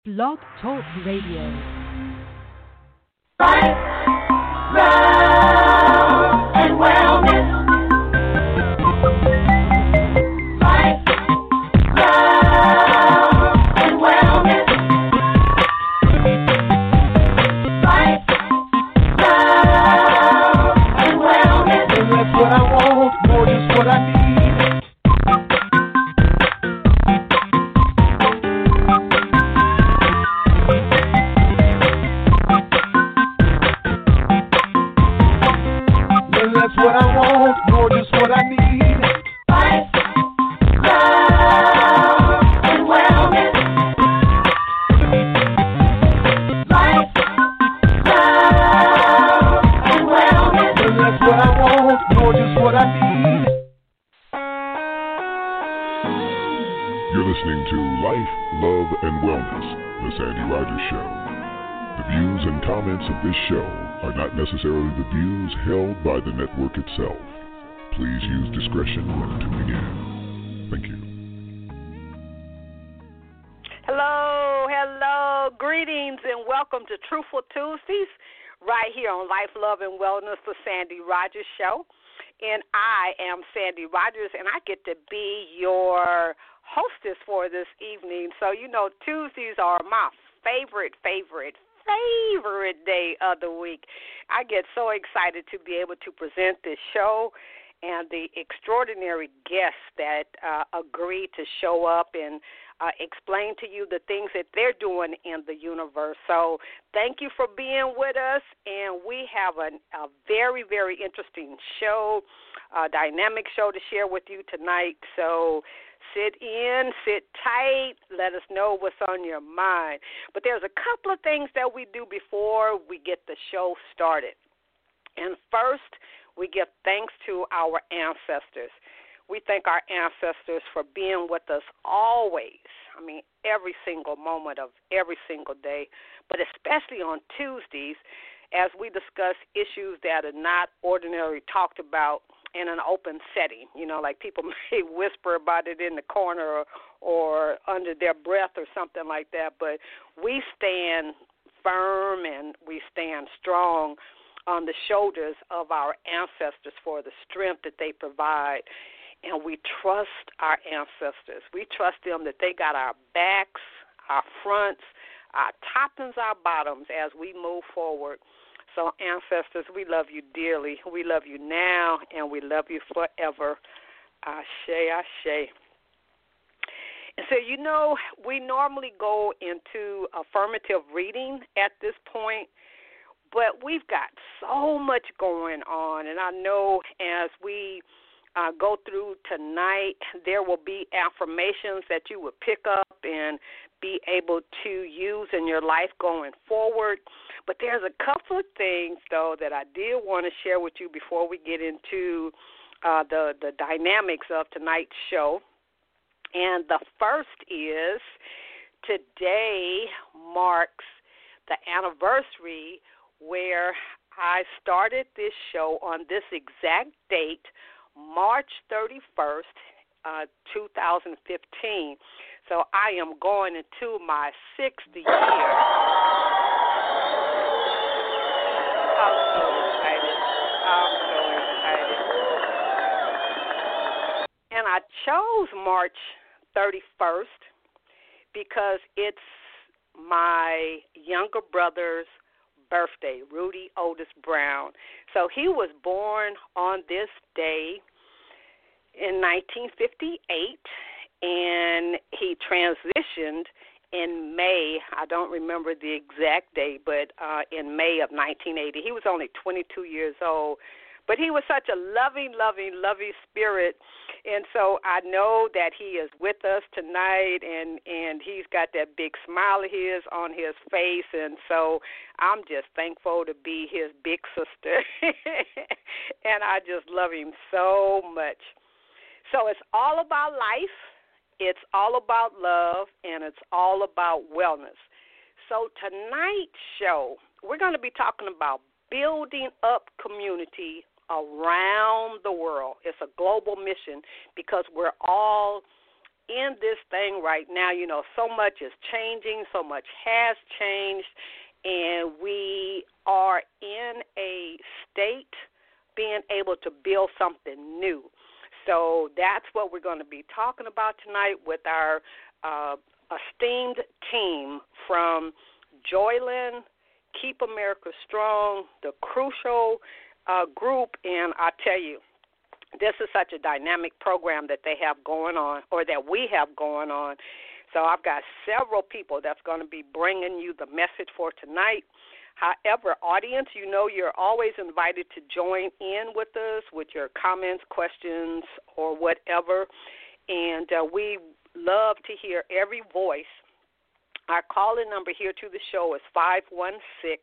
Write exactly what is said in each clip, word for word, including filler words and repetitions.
Blog Talk Radio. Life, love, and wellness. Life, love, and wellness. Life, love, and wellness. And that's what I want, more just what I need. That's what I want, more just what I need. Life, love, and wellness. Life, love, and wellness. And that's what I want, more just what I need. You're listening to Life, Love, and Wellness, The Sandy Rogers Show. The views and comments of this show are not necessarily the views held by the network itself. Please use discretion when tuning in. Thank you. Hello, hello, greetings, and welcome to Truthful Tuesdays, right here on Life, Love, and Wellness, the Sandy Rogers Show. And I am Sandy Rogers, and I get to be your hostess for this evening. So, you know, Tuesdays are my favorite, favorite, favorite day of the week. I get so excited to be able to present this show and the extraordinary guests that uh, agree to show up and uh, explain to you the things that they're doing in the universe. So thank you for being with us, and we have an, a very, very interesting show, a dynamic show to share with you tonight. So sit in, sit tight, let us know what's on your mind. But there's a couple of things that we do before we get the show started. And first, we give thanks to our ancestors. We thank our ancestors for being with us always, I mean, every single moment of every single day, but especially on Tuesdays as we discuss issues that are not ordinarily talked about in an open setting. You know, like people may whisper about it in the corner or, or under their breath or something like that, but we stand firm and we stand strong on the shoulders of our ancestors for the strength that they provide, and we trust our ancestors. We trust them that they got our backs, our fronts, our tops, and our bottoms as we move forward. So, ancestors, we love you dearly. We love you now, and we love you forever. Ashe, ashe. And so, you know, we normally go into affirmative reading at this point, but we've got so much going on, and I know as we uh, go through tonight, there will be affirmations that you will pick up and be able to use in your life going forward. But there's a couple of things, though, that I did want to share with you before we get into uh, the, the dynamics of tonight's show. And the first is today marks the anniversary where I started this show on this exact date, March thirty-first, uh, two thousand fifteen. So I am going into my sixth year. I'm so excited. I'm so excited. And I chose March thirty-first because it's my younger brother's birthday, Rudy Otis Brown. So he was born on this day in nineteen fifty-eight, and he transitioned in May. I don't remember the exact date, but uh, in May of nineteen eighty. He was only twenty-two years old, but he was such a loving, loving, loving spirit. And so I know that he is with us tonight, and, and he's got that big smile of his on his face. And so I'm just thankful to be his big sister. And I just love him so much. So it's all about life, it's all about love, and it's all about wellness. So tonight's show, we're going to be talking about building up community around the world. It's a global mission because we're all in this thing right now. You know, so much is changing, so much has changed, and we are in a state being able to build something new. So that's what we're going to be talking about tonight with our uh, esteemed team from Joyland, Keep America Strong, the Crucial uh, Group, and I tell you, this is such a dynamic program that they have going on, or that we have going on. So I've got several people that's going to be bringing you the message for tonight. However, audience, you know you're always invited to join in with us with your comments, questions, or whatever. And uh, we love to hear every voice. Our call-in number here to the show is five one six,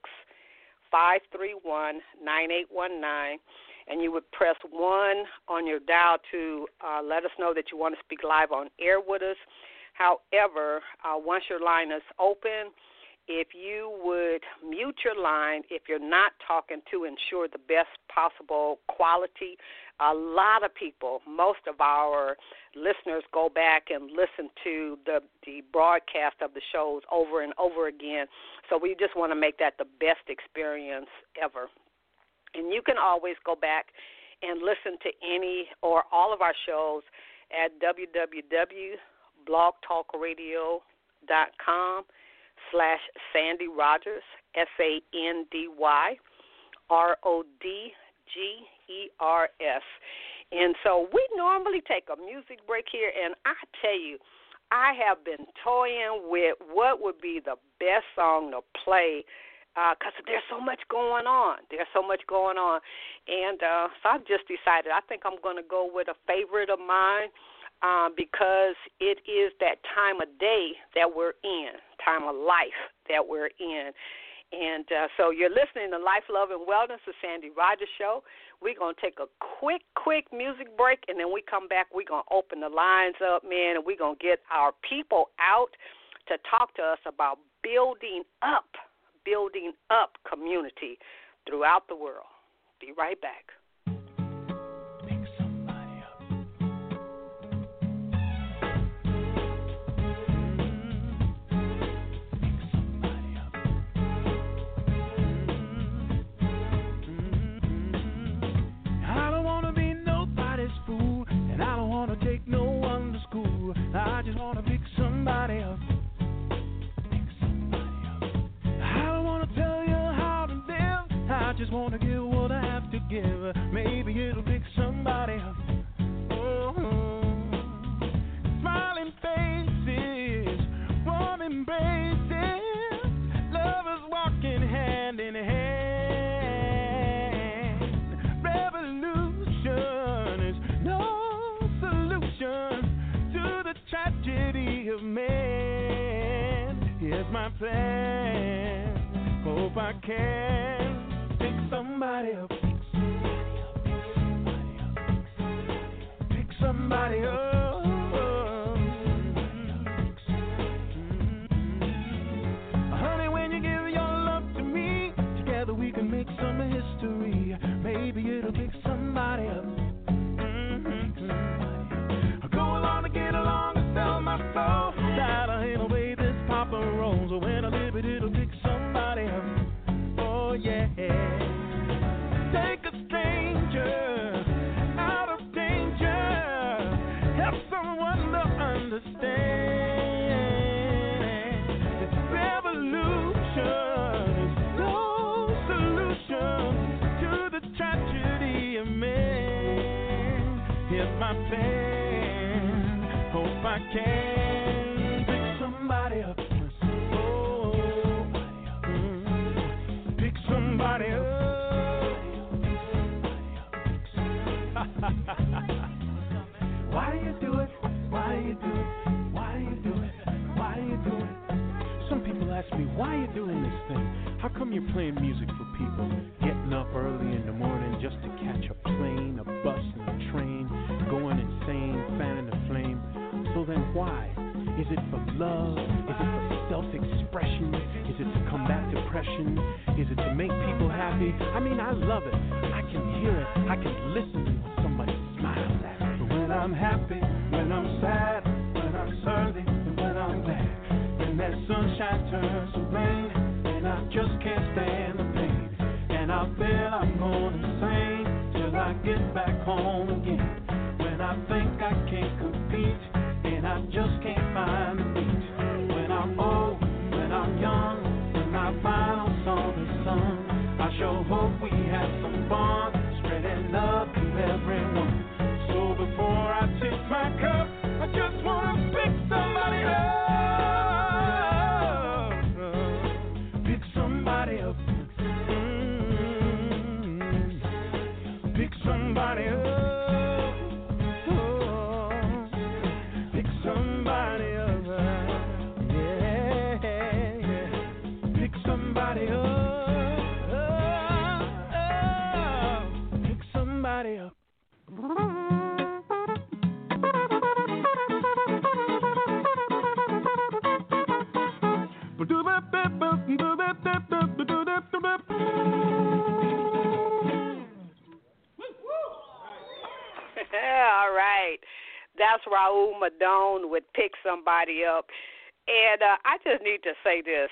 five three one, nine eight one nine. And you would press one on your dial to uh, let us know that you want to speak live on air with us. However, uh, once your line is open, if you would mute your line if you're not talking to ensure the best possible quality. A lot of people, most of our listeners go back and listen to the, the broadcast of the shows over and over again. So we just want to make that the best experience ever. And you can always go back and listen to any or all of our shows at w w w dot blog talk radio dot com slash Sandy Rogers, S A N D Y R O D G E R S. And so we normally take a music break here, and I tell you, I have been toying with what would be the best song to play because uh, there's so much going on. There's so much going on. And uh, so I've just decided I think I'm going to go with a favorite of mine uh, because it is that time of day that we're in, time of life that we're in. And uh, so you're listening to Life, Love, and Wellness, the Sandy Rogers Show. We're going to take a quick, quick music break, and then we come back. We're going to open the lines up, man, and we're going to get our people out to talk to us about building up, building up community throughout the world. Be right back. I just want to pick somebody up. Pick somebody up. I don't want to tell you how to live. I just want to give what I have to give. Maybe it'll pick somebody up. Oh, smiling faces, warm embraces, lovers walking hand in hand. Revolution is no solution. Tragedy of man. Here's my plan. Hope I can pick somebody up. Pick somebody up. Honey, when you give your love to me, together we can make some history. Maybe it'll pick somebody up. Mm-hmm. Go along to get along. Sell my soul, that I ain't away this Papa rolls. When I live it, it'll pick somebody up. Oh yeah. Take a stranger out of danger. Help someone to understand. This revolution is no solution to the tragedy of man. Here's my plan. Hope I can pick somebody up. Oh, mm, pick somebody up. Why do you do it? Why do you do it? Why do you do it? Why do you do it? Some people ask me, why are you doing this thing? How come you're playing music for people? Getting up early in the morning just to catch a plane, a bus, and a train, going insane, fanning the flame. So then why? Is it for love? Is it for self-expression? Is it to combat depression? Is it to make people happy? I mean, I love it. I can hear it. I can listen when somebody smiles at me. But when I'm happy, when I'm sad, when I'm early and when I'm glad. When that sunshine turns to rain and I just can't stand the pain. And I feel I'm going insane till I get back home again. When I think I can't compete and I just can't find the beat. When I'm old, when I'm young, when my final song is sung, I sure hope we have some fun, spreading love to everyone. So before I tip my cup, I just wanna pick somebody up. Pick somebody up. Mm-hmm. Pick somebody up. Oh, pick somebody up. Yeah, yeah. Pick somebody up. Up. All right. That's Raul Madone with Pick Somebody Up. And uh, I just need to say this.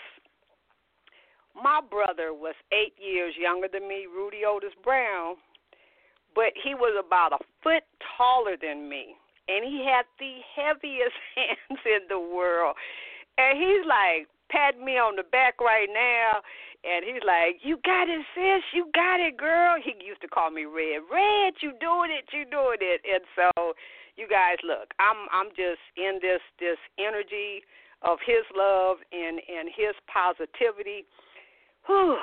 My brother was eight years younger than me, Rudy Otis Brown. But he was about a foot taller than me, and he had the heaviest hands in the world. And he's like patting me on the back right now, and he's like, "You got it, sis. You got it, girl." He used to call me Red. Red, you doing it. You doing it. And so, you guys, look, I'm I'm just in this this energy of his love and and his positivity. Whew.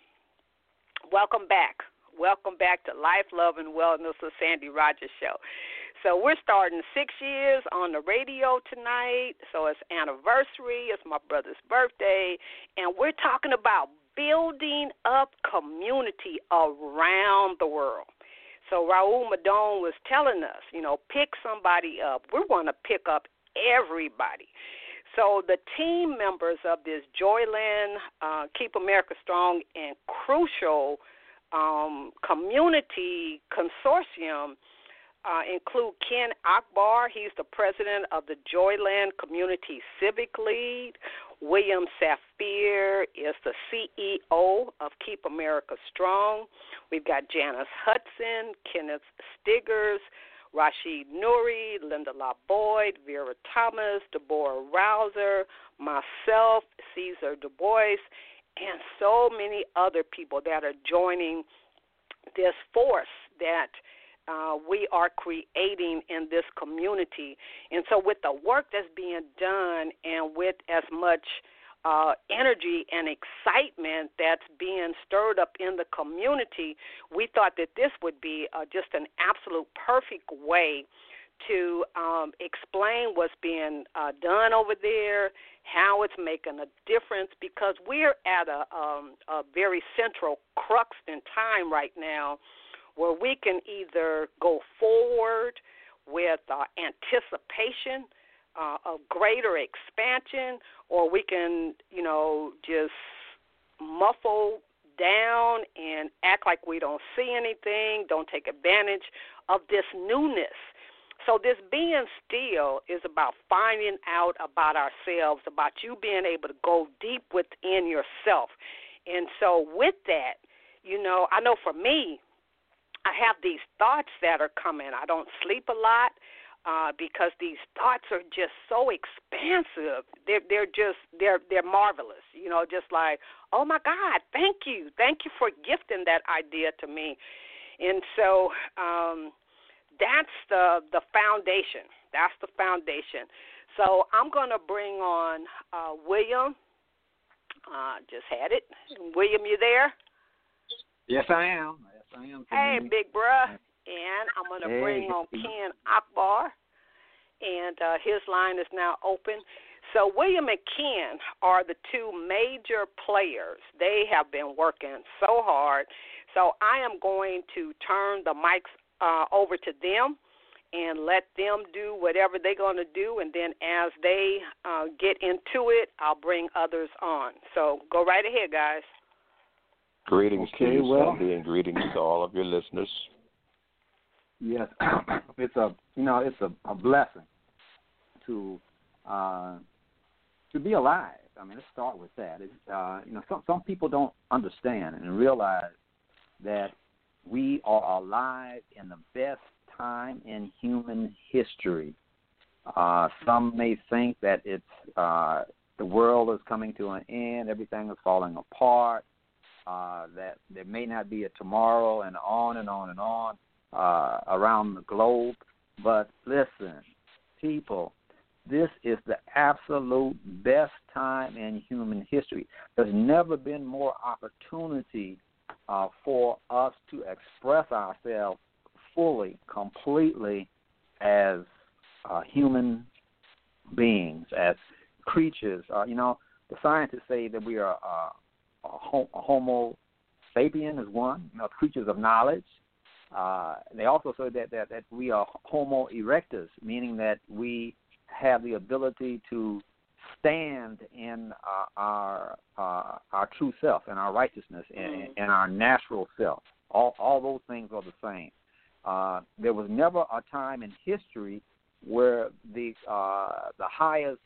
Welcome back. Welcome back to Life, Love, and Wellness with Sandy Rogers Show. So we're starting six years on the radio tonight. So it's anniversary. It's my brother's birthday. And we're talking about building up community around the world. So Raul Madone was telling us, you know, pick somebody up. We want to pick up everybody. So the team members of this Joyland, uh, Keep America Strong, and Crucial Um, community consortium uh, include Ken Akbar. He's the president of the Joyland Community Civic League. William Safir is the C E O of Keep America Strong. We've got Janice Hudson, Kenneth Stiggers, Rashid Nuri, Linda La Boyd, Vera Thomas, Deborah Rouser, myself, Cesar Du Bois, and so many other people that are joining this force that uh, we are creating in this community. And so with the work that's being done and with as much uh, energy and excitement that's being stirred up in the community, we thought that this would be uh, just an absolute perfect way to um, explain what's being uh, done over there, how it's making a difference, because we're at a, um, a very central crux in time right now where we can either go forward with uh, anticipation uh, of greater expansion, or we can, you know, just muffle down and act like we don't see anything, don't take advantage of this newness. So this being still is about finding out about ourselves, about you being able to go deep within yourself. And so with that, you know, I know for me, I have these thoughts that are coming. I don't sleep a lot uh, because these thoughts are just so expansive. They're they're just they're they're marvelous. You know, just like, oh my God, thank you, thank you for gifting that idea to me. And so. Um, That's the the foundation. That's the foundation. So I'm going to bring on uh, William. Uh, just had it. William, you there? Yes, I am. Yes, I am. Hey, big bruh. And I'm going to hey. bring on Ken Akbar. And uh, his line is now open. So William and Ken are the two major players. They have been working so hard. So I am going to turn the mics Uh, over to them and let them do whatever they're going to do, and then as they uh, get into it, I'll bring others on. So go right ahead, guys. Greetings okay, to you, well, Sandy, and greetings to all of your listeners. Yes, it's a you know it's a, a blessing to uh, to be alive. I mean, let's start with that. It's, uh, you know, some some people don't understand and realize that we are alive in the best time in human history. Uh, some may think that it's uh, the world is coming to an end, everything is falling apart, uh, that there may not be a tomorrow, and on and on and on uh, around the globe. But listen, people, this is the absolute best time in human history. There's never been more opportunity uh, for us to express ourselves fully, completely as uh, human beings, as creatures. Uh, you know, the scientists say that we are uh, a, hom- a Homo sapien is one, you know, creatures of knowledge. Uh, they also say that, that, that we are Homo erectus, meaning that we have the ability to stand in uh, our uh, our true self and our righteousness and, and our natural self. All all those things are the same. Uh, there was never a time in history where the uh, the highest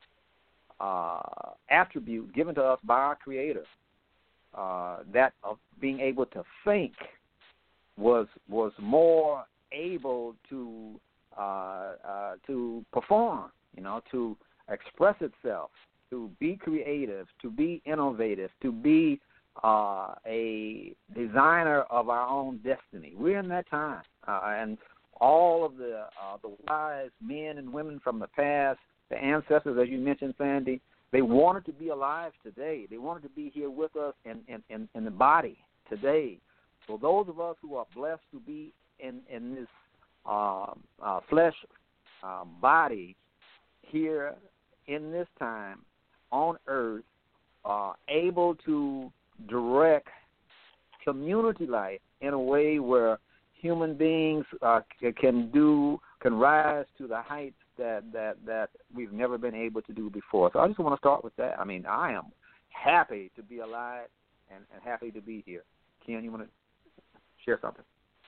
uh, attribute given to us by our Creator, uh, that of being able to think, was was more able to uh, uh, to perform, you know, to express itself, to be creative, to be innovative, to be uh, a designer of our own destiny. We're in that time, uh, and all of the uh, the wise men and women from the past, the ancestors, as you mentioned, Sandy, they wanted to be alive today. They wanted to be here with us in, in, in, in the body today. So those of us who are blessed to be in, in this uh, uh, flesh uh, body here in this time on earth, uh, able to direct community life in a way where human beings uh, can do, can rise to the heights that, that, that we've never been able to do before. So I just want to start with that. I mean, I am happy to be alive and, and happy to be here. Ken, you want to share something?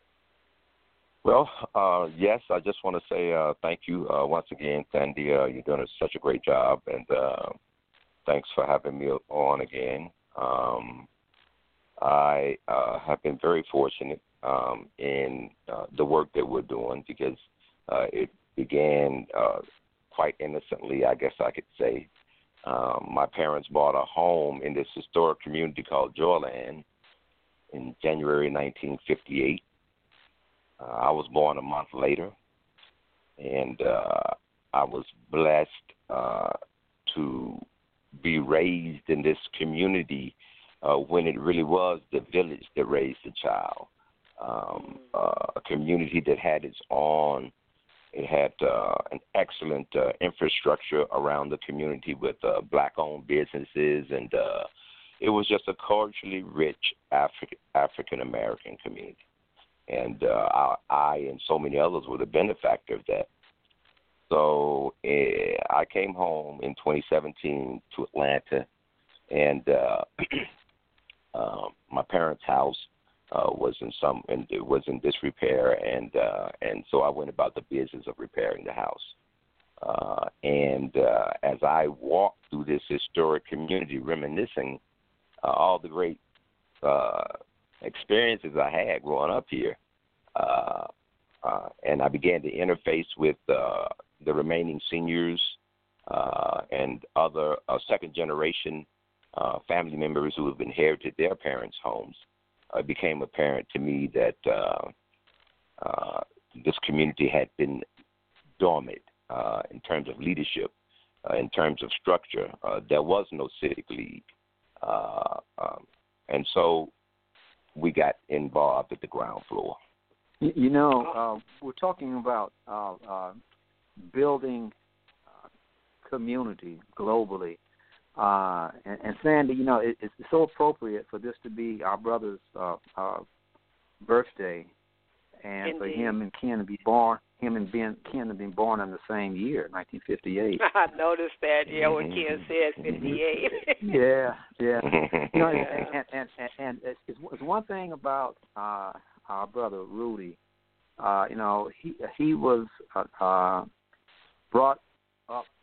Well, uh, yes, I just want to say uh, thank you uh, once again, Sandy. Uh, you're doing such a great job, and uh, thanks for having me on again. Um, I uh, have been very fortunate um, in uh, the work that we're doing because uh, it began uh, quite innocently, I guess I could say. Um, my parents bought a home in this historic community called Joyland in January nineteen fifty-eight. Uh, I was born a month later, and uh, I was blessed uh, to be raised in this community uh, when it really was the village that raised the child. Um, uh, a community that had its own, it had uh, an excellent uh, infrastructure around the community with uh, black-owned businesses, and uh, it was just a culturally rich Afri- African-American community. And uh, I, I and so many others were the benefactor of that. So uh, I came home in twenty seventeen to Atlanta, and uh, uh, my parents' house uh, was in some and it was in disrepair, and uh, and so I went about the business of repairing the house. Uh, and uh, as I walked through this historic community, reminiscing uh, all the great uh, experiences I had growing up here, uh, uh, and I began to interface with uh, the remaining seniors uh, and other uh, second-generation uh, family members who have inherited their parents' homes. It became apparent to me that uh, uh, this community had been dormant uh, in terms of leadership, uh, in terms of structure. Uh, there was no civic league. Uh, um, and so we got involved at the ground floor. You, you know, uh, we're talking about uh, uh, building uh, community globally. Uh, and, and Sandy, you know, it, it's so appropriate for this to be our brother's uh, uh, birthday, and Indeed. for him and Ken to be born, him and Ben Ken to be born in the same year, nineteen fifty-eight. I noticed that. Yeah, what Ken said, fifty-eight. yeah, yeah. You know, and and, and, and, and it's, it's one thing about uh, our brother Rudy. Uh, you know, he he was uh, uh, brought up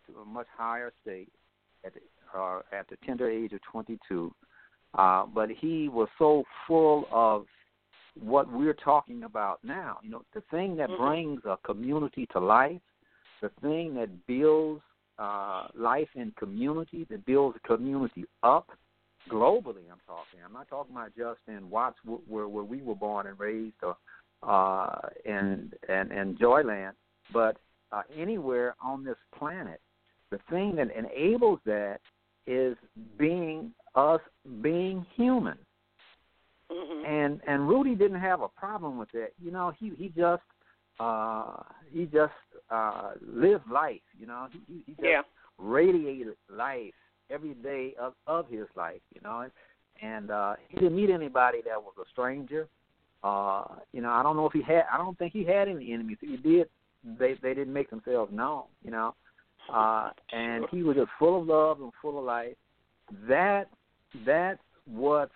to a much higher state at the, uh, at the tender age of twenty-two. Uh, but he was so full of what we're talking about now. You know, the thing that mm-hmm. brings a community to life, the thing that builds uh, life in community, that builds a community up globally. I'm talking. I'm not talking about just in Watts, where, where we were born and raised, or uh, in and in Joyland, but uh, anywhere on this planet. The thing that enables that is being us being human. Mm-hmm. And and Rudy didn't have a problem with that. You know, he he just uh, he just uh, lived life. You know, he he just yeah. radiated life every day of, of his life. You know, and, and uh, he didn't meet anybody that was a stranger. Uh, you know, I don't know if he had. I don't think he had any enemies. If he did, they they didn't make themselves known. You know, uh, and he was just full of love and full of life. That that's what's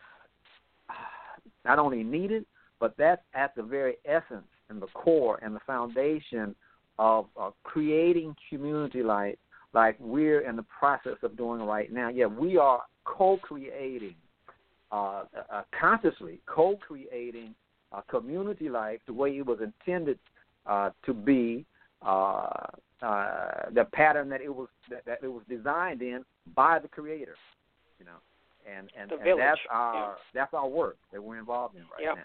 not only needed, but that's at the very essence and the core and the foundation of uh, creating community life like we're in the process of doing right now. Yeah, we are co-creating, uh, uh, consciously co-creating a community life the way it was intended uh, to be, uh, uh, the pattern that it was that, that it was designed in by the Creator, you know. And and, and that's our yeah. that's our work that we're involved in right yep. now.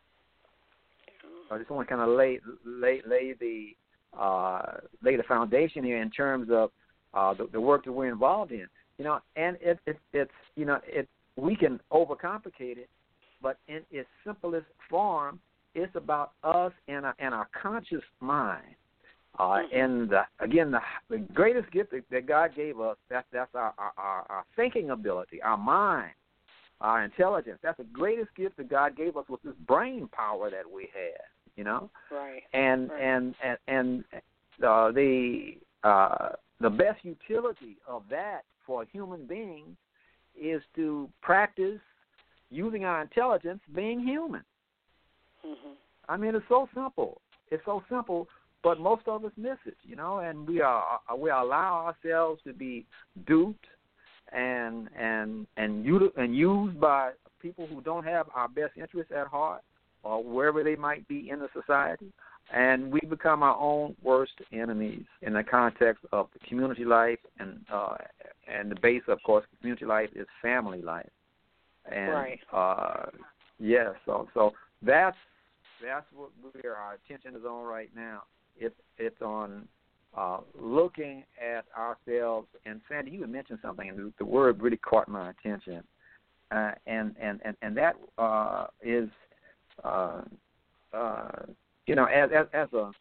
So I just want to kind of lay lay lay the uh, lay the foundation here in terms of uh, the, the work that we're involved in. You know, and it, it it's you know it we can overcomplicate it, but in its simplest form, it's about us and our, and our conscious mind. Uh, mm-hmm. And the, again, the, the greatest gift that, that God gave us, that, that's our, our, our thinking ability, our mind, our intelligence. That's the greatest gift that God gave us, was this brain power that we have, you know? Right. And right. and and, and uh, the uh, the best utility of that for a human being is to practice using our intelligence being human. Mm-hmm. I mean, it's so simple. It's so simple. But most of us miss it, you know, and we are we allow ourselves to be duped and and and, util, and used by people who don't have our best interests at heart, or wherever they might be in the society, and we become our own worst enemies in the context of the community life, and uh, and the base, of course, community life is family life, and right. uh, yeah, so so that's that's what where our attention is on right now. It's it's on uh, looking at ourselves. And Sandy, you had mentioned something, and the, the word really caught my attention. Uh, and, and, and, and that uh, is, uh, uh, you know, as, as as a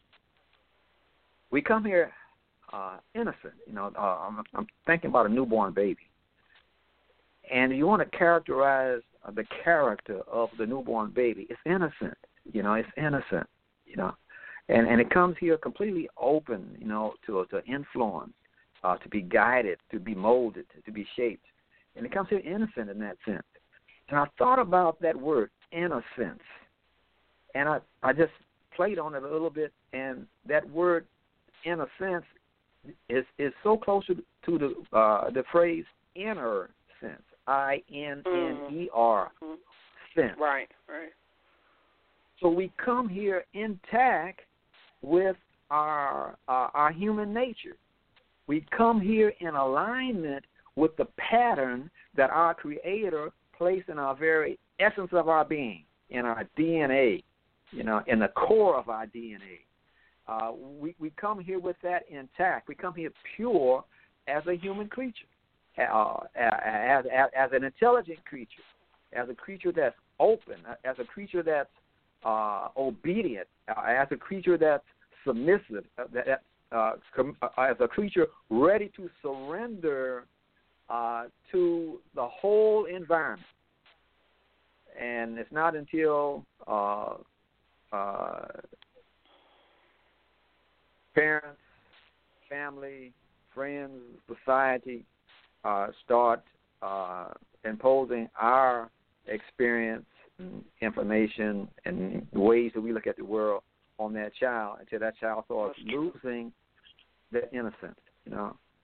we come here uh, innocent. You know, uh, I'm, I'm thinking about a newborn baby, and you want to characterize uh, the character of the newborn baby. It's innocent. You know, it's innocent. You know. And and it comes here completely open, you know, to to influence, uh, to be guided, to be molded, to be shaped. And it comes here innocent in that sense. And I thought about that word, innocence. And I, I just played on it a little bit, and that word, in a sense, is is so close to, to the uh, the phrase inner sense, I N N E R mm-hmm. sense. Right, right. So we come here intact with our uh, our human nature. We come here in alignment with the pattern that our Creator placed in our very essence of our being, in our D N A, you know, in the core of our D N A. Uh, we, we come here with that intact. We come here pure as a human creature, uh, as, as, as an intelligent creature, as a creature that's open, as a creature that's Uh, obedient, uh, as a creature that's submissive, uh, that, uh, com- uh, as a creature ready to surrender uh, to the whole environment. And it's not until uh, uh, parents, family, friends, society uh, start uh, imposing our experience, information, and the ways that we look at the world on that child, until that child starts losing their innocence, you know.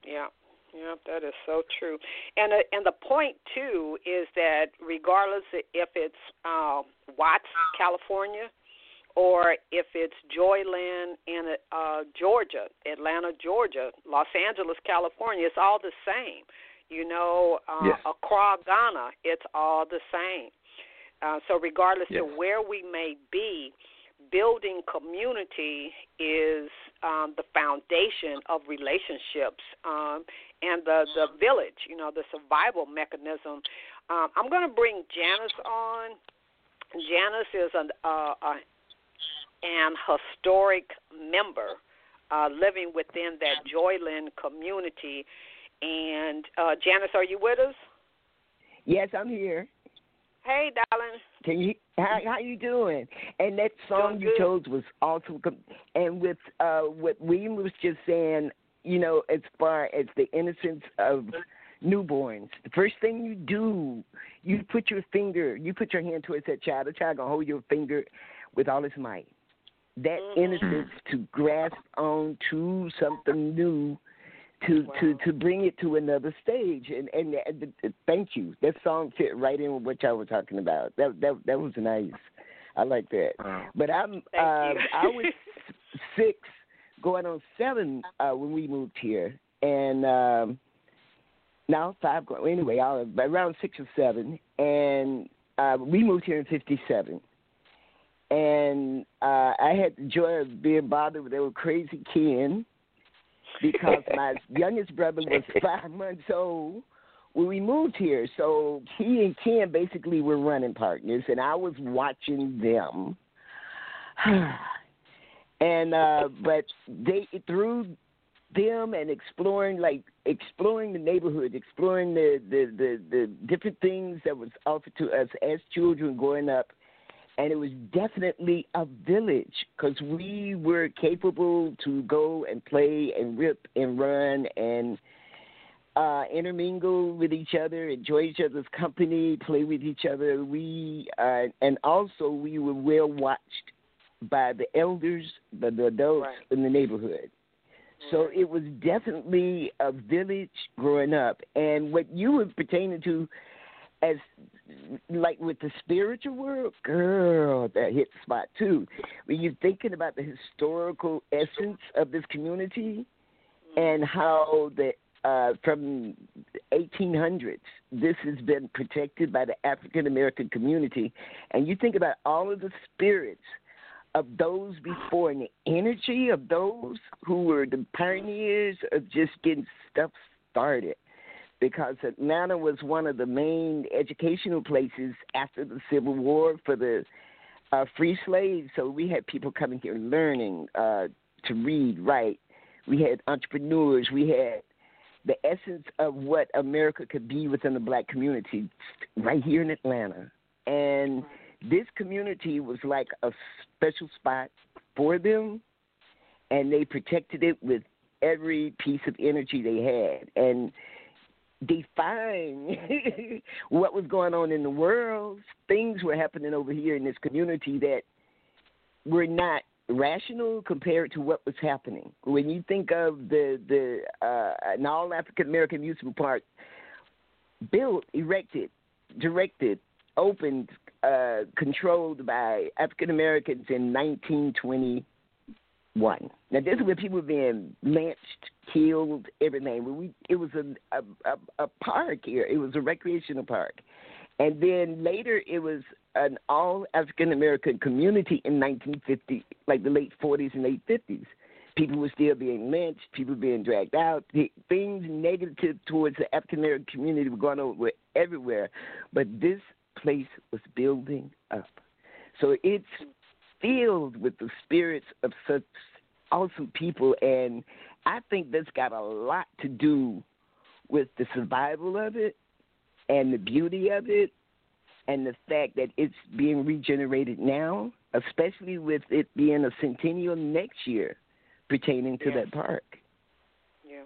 Yeah. Yeah, that is so true. And uh, and the point too is that regardless if it's uh, Watts, California, or if it's Joyland in uh, Georgia, Atlanta, Georgia, Los Angeles, California, it's all the same. You know, uh, yes. Accra, Ghana, it's all the same. Uh, so regardless yes. of where we may be, building community is um, the foundation of relationships um, and the, the village, you know, the survival mechanism. Um, I'm going to bring Janice on. Janice is an, uh, uh, an historic member uh, living within that Joyland community. And, uh, Janice, are you with us? Yes, I'm here. Hey, darling. Can you how how you doing? And that song you chose was awesome. And with uh, what William was just saying, you know, as far as the innocence of newborns, the first thing you do, you put your finger, you put your hand towards that child. The child gonna hold your finger with all its might. That mm-hmm. innocence to grasp on to something new. To, wow. to to bring it to another stage, and, and and and thank you. That song fit right in with what y'all were talking about. That that that was nice. I like that. Oh. But I'm uh, I was six, going on seven uh, when we moved here, and um, now five. Anyway, I was around six or seven, and uh, we moved here in fifty-seven. And uh, I had the joy of being bothered with they crazy Ken. Because my youngest brother was five months old when we moved here. So he and Ken basically were running partners, and I was watching them. and uh, but they through them and exploring, like exploring the neighborhood, exploring the, the, the, the different things that was offered to us as children growing up. And it was definitely a village because we were capable to go and play and rip and run and uh, intermingle with each other, enjoy each other's company, play with each other. We uh, and also we were well watched by the elders, by the adults right. in the neighborhood. So it was definitely a village growing up. And what you were pertaining to as like with the spiritual world, girl, that hit the spot too. When you're thinking about the historical essence of this community and how the uh, from the eighteen hundreds, this has been protected by the African American community, and you think about all of the spirits of those before and the energy of those who were the pioneers of just getting stuff started. Because Atlanta was one of the main educational places after the Civil War for the uh, free slaves. So we had people coming here learning uh, to read, write. We had entrepreneurs. We had the essence of what America could be within the black community right here in Atlanta. And this community was like a special spot for them, and they protected it with every piece of energy they had. And define what was going on in the world. Things were happening over here in this community that were not rational compared to what was happening. When you think of the the uh, an all African American amusement park built, erected, directed, opened, uh, controlled by African Americans in nineteen twenty-one. Now, this is where people were being lynched, killed, everything. We, it was a, a, a, a park here. It was a recreational park. And then later it was an all-African-American community in nineteen fifty, like the late forties and late fifties. People were still being lynched, people being dragged out. Things negative towards the African-American community were going on everywhere. But this place was building up. So it's filled with the spirits of such awesome people, and I think that's got a lot to do with the survival of it and the beauty of it and the fact that it's being regenerated now, especially with it being a centennial next year pertaining to yes. that park. Yes.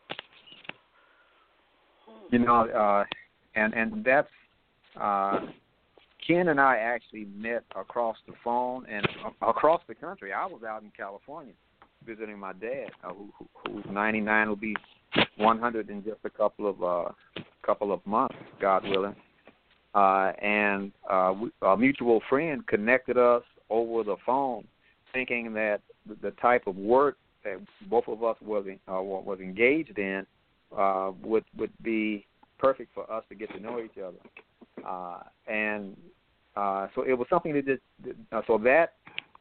You know, uh, and, and that's uh, Ken and I actually met across the phone and uh, across the country. I was out in California visiting my dad, uh, who, who, who's ninety-nine, will be one hundred in just a couple of uh, couple of months, God willing. Uh, and uh, we, a mutual friend connected us over the phone, thinking that the type of work that both of us was uh, was engaged in uh, would would be perfect for us to get to know each other. Uh, and uh, so it was something that did, uh, so that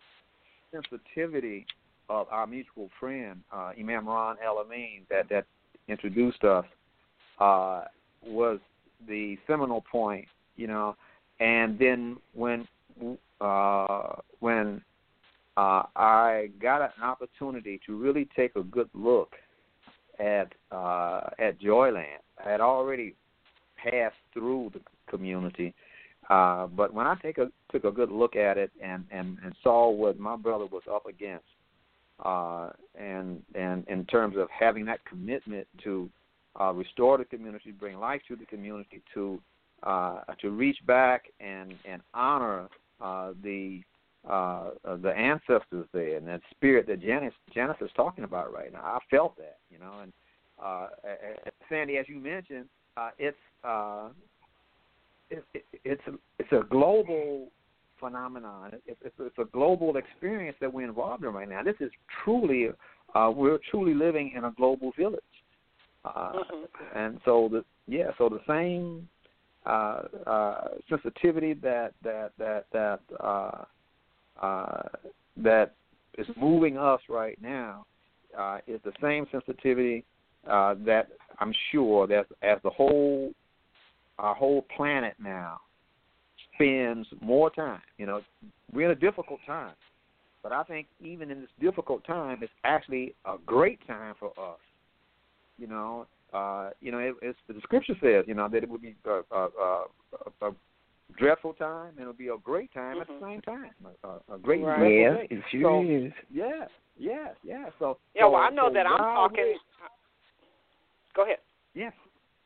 sensitivity of our mutual friend, uh, Imam Ron El-Amin, that, that introduced us, uh, was the seminal point, you know. And then when uh, when uh, I got an opportunity to really take a good look at uh, at Joyland, I had already passed through the community, uh, but when I take a took a good look at it and, and, and saw what my brother was up against, uh, and and in terms of having that commitment to uh, restore the community, bring life to the community, to uh, to reach back and and honor uh, the uh, the ancestors there, and that spirit that Janice Janice is talking about right now. I felt that, you know, and uh, Sandy, as you mentioned, uh, it's uh, it, it, it's a, it's a global phenomenon. It, it's, it's a global experience that we're involved in right now. This is truly uh, we're truly living in a global village, uh, mm-hmm. and so the yeah, so the same uh, uh, sensitivity that that that that. Uh, Uh, that is moving us right now uh, is the same sensitivity uh, that I'm sure that as the whole our whole planet now spends more time. You know, we're in a difficult time, but I think even in this difficult time, it's actually a great time for us. You know, uh, you know, it, it's the scripture says, you know, that it would be a, a, a, a dreadful time, and it'll be a great time mm-hmm. at the same time. A, a great, right. dreadful yeah, day. it sure so, is. Yes, yes, yes. So yeah, so, well, I know so that I'm talking. We, Go ahead. Yes.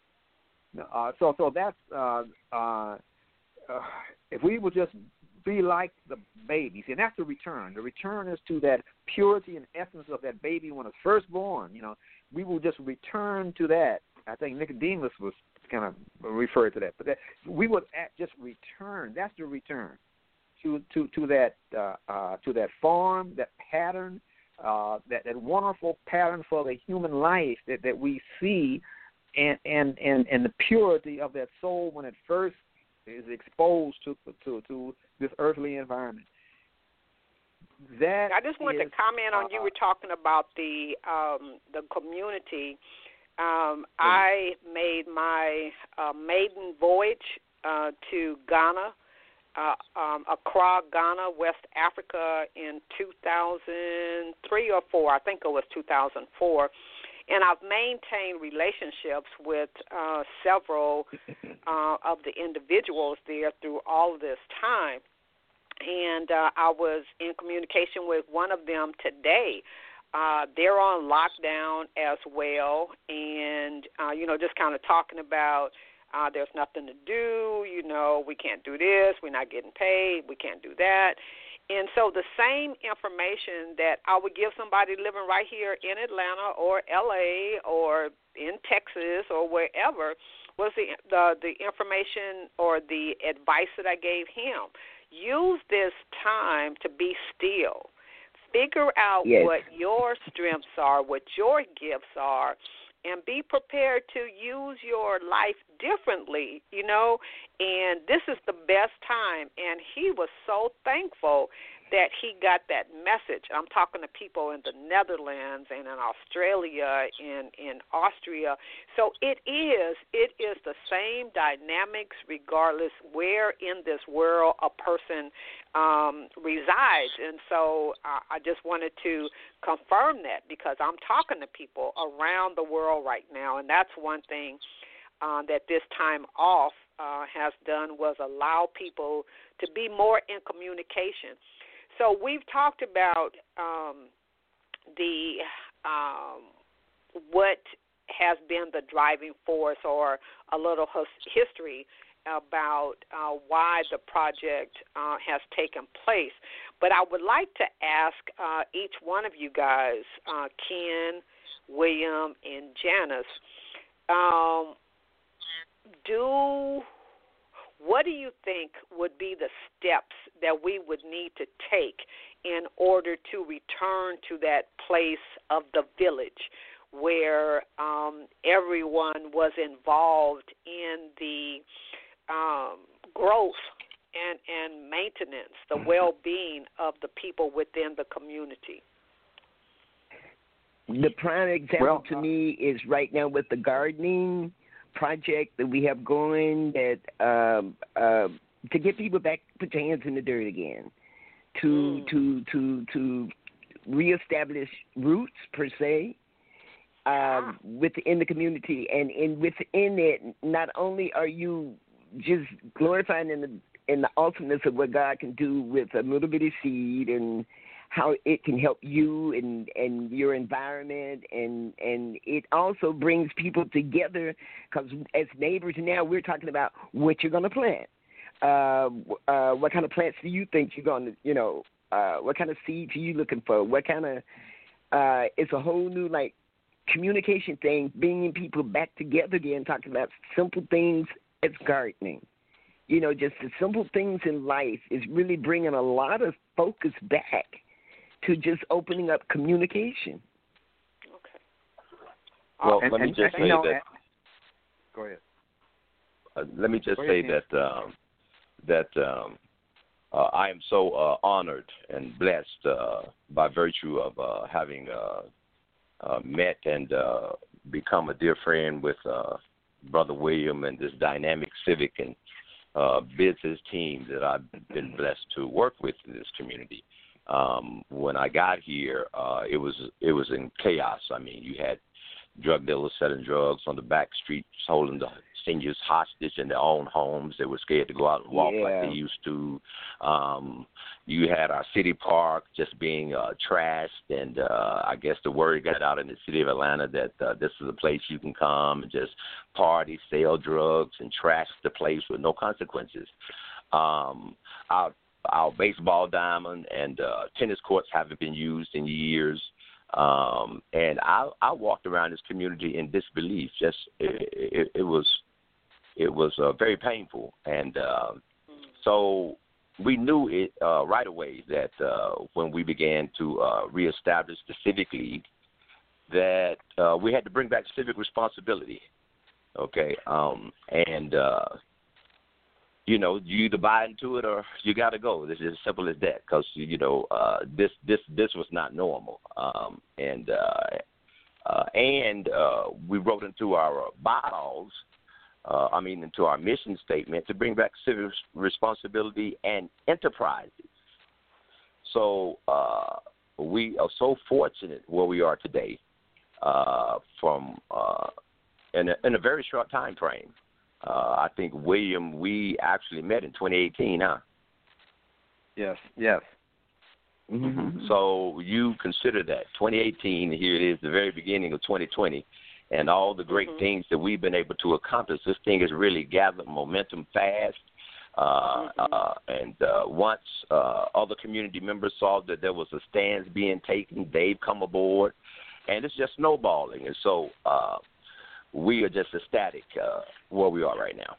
Uh, so, so that's uh, uh, uh, if we would just be like the baby. See, and that's the return. The return is to that purity and essence of that baby when it's first born. You know, we will just return to that. I think Nicodemus was kind of referred to that, but that we would act, just return. That's the return to to to that uh, uh, to that form, that pattern, uh, that that wonderful pattern for the human life that, that we see, and, and and and the purity of that soul when it first is exposed to to to this earthly environment. That I just wanted is, to comment on uh, you were talking about the um, the community. Um, I made my uh, maiden voyage uh, to Ghana, uh, um, Accra, Ghana, West Africa in two thousand three or four. I think it was two thousand four. And I've maintained relationships with uh, several uh, of the individuals there through all of this time. And uh, I was in communication with one of them today. Uh, they're on lockdown as well, and, uh, you know, just kind of talking about uh, there's nothing to do, you know, we can't do this, we're not getting paid, we can't do that. And so the same information that I would give somebody living right here in Atlanta or L A or in Texas or wherever was the, the, the information or the advice that I gave him. Use this time to be still. Figure out yes. what your strengths are, what your gifts are, and be prepared to use your life differently, you know. And this is the best time. And he was so thankful that he got that message. I'm talking to people in the Netherlands and in Australia, in, in Austria. So it is, it is the same dynamics regardless where in this world a person um, resides. And so uh, I just wanted to confirm that because I'm talking to people around the world right now, and that's one thing uh, that this time off uh, has done was allow people to be more in communication. So we've talked about um, the um, what has been the driving force or a little history about uh, why the project uh, has taken place. But I would like to ask uh, each one of you guys, uh, Ken, William and Janice. Um, do what do you think would be the steps that we would need to take in order to return to that place of the village where um, everyone was involved in the um, growth and, and maintenance, the well-being of the people within the community? The prime example Well, to uh, me is right now with the gardening project that we have going, that um, uh, to get people back, put your hands in the dirt again, to Mm. to to to reestablish roots per se uh, within the community, and in within it, not only are you just glorifying in the in the awesomeness of what God can do with a little bitty seed and how it can help you and, and your environment, and, and it also brings people together, because as neighbors now we're talking about what you're going to plant. Uh, uh, what kind of plants do you think you're going to, you know, uh, what kind of seeds are you looking for? What kind of, uh, it's a whole new, like, communication thing, bringing people back together again, talking about simple things as gardening. You know, just the simple things in life is really bringing a lot of focus back to just opening up communication. Okay. Well, and, let me and, just and, say you know, that. and- Go ahead. Uh, let me just Go say ahead, that um, that um, uh, I am so uh, honored and blessed uh, by virtue of uh, having uh, uh, met and uh, become a dear friend with uh, Brother William and this dynamic civic and uh, business team that I've been blessed to work with in this community. Um, when I got here, uh, it was it was in chaos. I mean, you had drug dealers selling drugs on the back streets, holding the seniors hostage in their own homes. They were scared to go out and walk Yeah. like they used to. Um, you had our city park just being uh, trashed, and uh, I guess the word got out in the city of Atlanta that uh, this is a place you can come and just party, sell drugs, and trash the place with no consequences. Um, our, our baseball diamond and uh, tennis courts haven't been used in years. Um, and I, I walked around this community in disbelief. Just it, it, it was it was uh, very painful, and uh, so we knew it uh, right away that uh, when we began to uh, reestablish the Civic League, that uh, we had to bring back civic responsibility. Okay, um, and uh, you know, you either buy into it or you got to go. It's as simple as that, because, you know, uh, this this this was not normal. Um, and uh, uh, and uh, we wrote into our bylaws, uh, I mean, into our mission statement, to bring back civic responsibility and enterprises. So uh, we are so fortunate where we are today uh, from uh, in, a, in a very short time frame. Uh, I think, William, we actually met in twenty eighteen, huh? Yes, yes. Mm-hmm. So you consider that twenty eighteen, here it is, the very beginning of twenty twenty, and all the great mm-hmm. things that we've been able to accomplish. This thing has really gathered momentum fast. Uh, mm-hmm. uh, and uh, once uh, other community members saw that there was a stance being taken, they've come aboard, and it's just snowballing. And so uh, we are just ecstatic uh, where we are right now.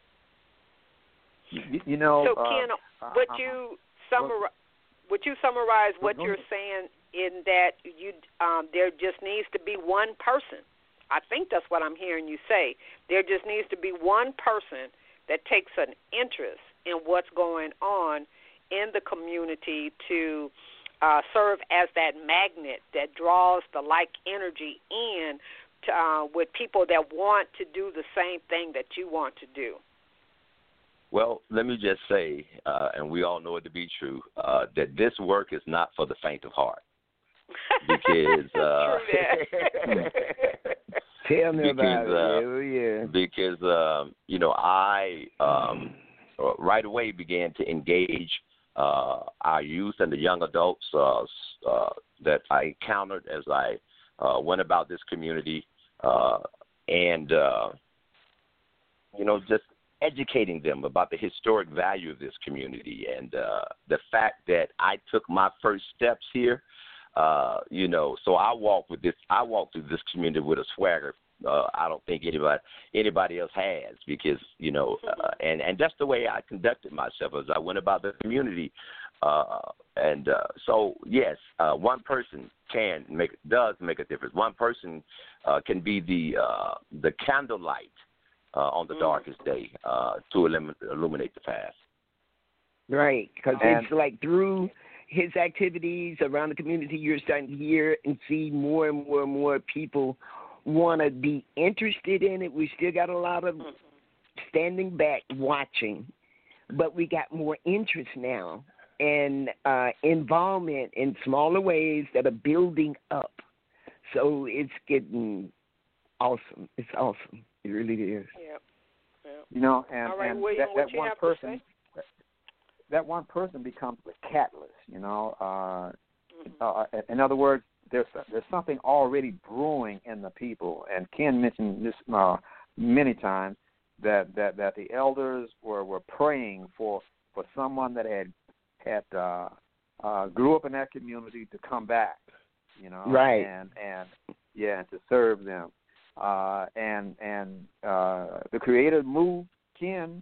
You, you know, so Ken, uh, would uh, you summarize? Would you summarize what you're saying in that you um, there just needs to be one person? I think that's what I'm hearing you say. There just needs to be one person that takes an interest in what's going on in the community to uh, serve as that magnet that draws the like energy in to, uh, with people that want to do the same thing that you want to do. Well, let me just say, uh, and we all know it to be true, uh, that this work is not for the faint of heart. Because uh, tell me because, about uh, it. Oh, yeah. Because um, you know, I um, right away began to engage uh, our youth and the young adults uh, uh, that I encountered as I uh, went about this community, uh, and uh, you know, just educating them about the historic value of this community and uh, the fact that I took my first steps here Uh, you know, so I walk with this. I walk through this community with a swagger. Uh, I don't think anybody anybody else has, because you know, uh, and and that's the way I conducted myself as I went about the community. Uh, and uh, so yes, uh, one person can make does make a difference. One person uh, can be the uh, the candlelight uh, on the mm. darkest day uh, to illumin- illuminate the path. Right, because it's like through his activities around the community, you're starting to hear and see more and more and more people want to be interested in it. We still got a lot of standing back watching, but we got more interest now and uh, involvement in smaller ways that are building up. So it's getting awesome. It's awesome. It really is. Yep. Yep. You know, and, All right, and William, that, that what you one have person. to say? That one person becomes the catalyst, you know. Uh, Mm-hmm. uh, in other words, there's there's something already brewing in the people. And Ken mentioned this uh, many times that, that, that the elders were, were praying for, for someone that had had uh, uh, grew up in that community to come back, you know, right? And and yeah, and to serve them. Uh, and and uh, the Creator moved Ken.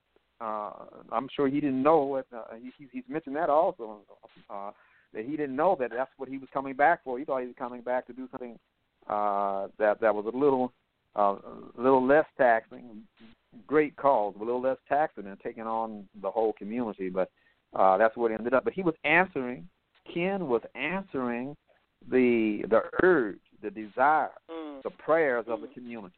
Uh, I'm sure he didn't know it. Uh, he, he's mentioned that also, uh, that he didn't know that that's what he was coming back for. He thought he was coming back to do something uh, that that was a little uh, a little less taxing. Great cause, a little less taxing than taking on the whole community. But uh, that's what it ended up. But he was answering. Ken was answering the the urge, the desire, mm. the prayers mm. of the community.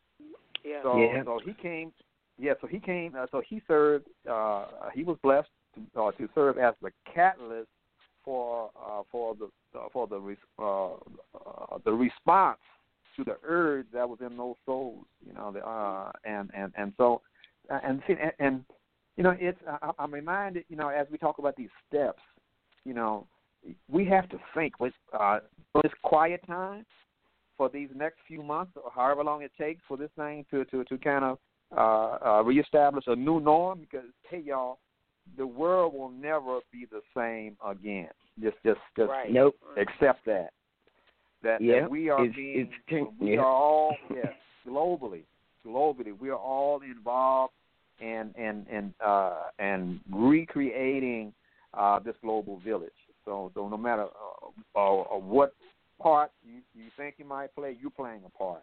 Yeah. So yeah. so he came. Yeah, so he came. Uh, so he served. Uh, he was blessed to, uh, to serve as the catalyst for uh, for the uh, for the uh, uh, the response to the urge that was in those souls. You know, the, uh, and and and so uh, and, and and you know, it's. I, I'm reminded. You know, as we talk about these steps, you know, we have to think with uh, for this quiet time, for these next few months, or however long it takes for this thing to to to kind of Uh, uh, reestablish a new norm, because hey, y'all, the world will never be the same again. Just, just, just right. nope. accept that. That, yep. that we are it's, being, it's, we yeah. are all, yes, globally, globally, we are all involved in in in uh, and recreating uh, this global village. So, so no matter uh, uh, what part you, you think you might play, you're playing a part.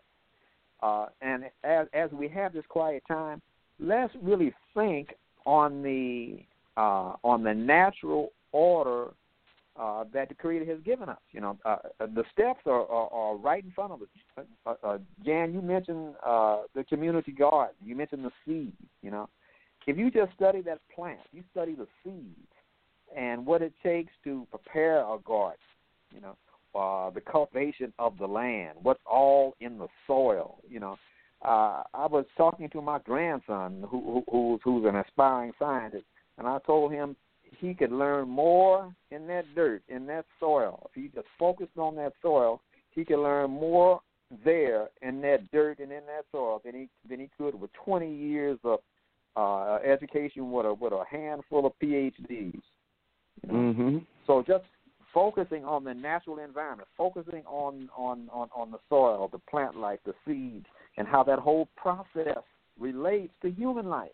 Uh, and as, as we have this quiet time, let's really think on the uh, on the natural order uh, that the Creator has given us. You know, uh, the steps are, are, are right in front of us. Uh, uh, Jan, you mentioned uh, the community garden. You mentioned the seeds. You know, if you just study that plant, you study the seeds and what it takes to prepare a garden. You know. Uh, the cultivation of the land, what's all in the soil. You know, uh, I was talking to my grandson, who, who who's an aspiring scientist, and I told him he could learn more in that dirt, in that soil. If he just focused on that soil, he could learn more there in that dirt and in that soil than he than he could with twenty years of uh, education with a with a handful of P H Ds. You know? Mm-hmm. So just focusing on the natural environment, focusing on, on, on, on the soil, the plant life, the seeds, and how that whole process relates to human life.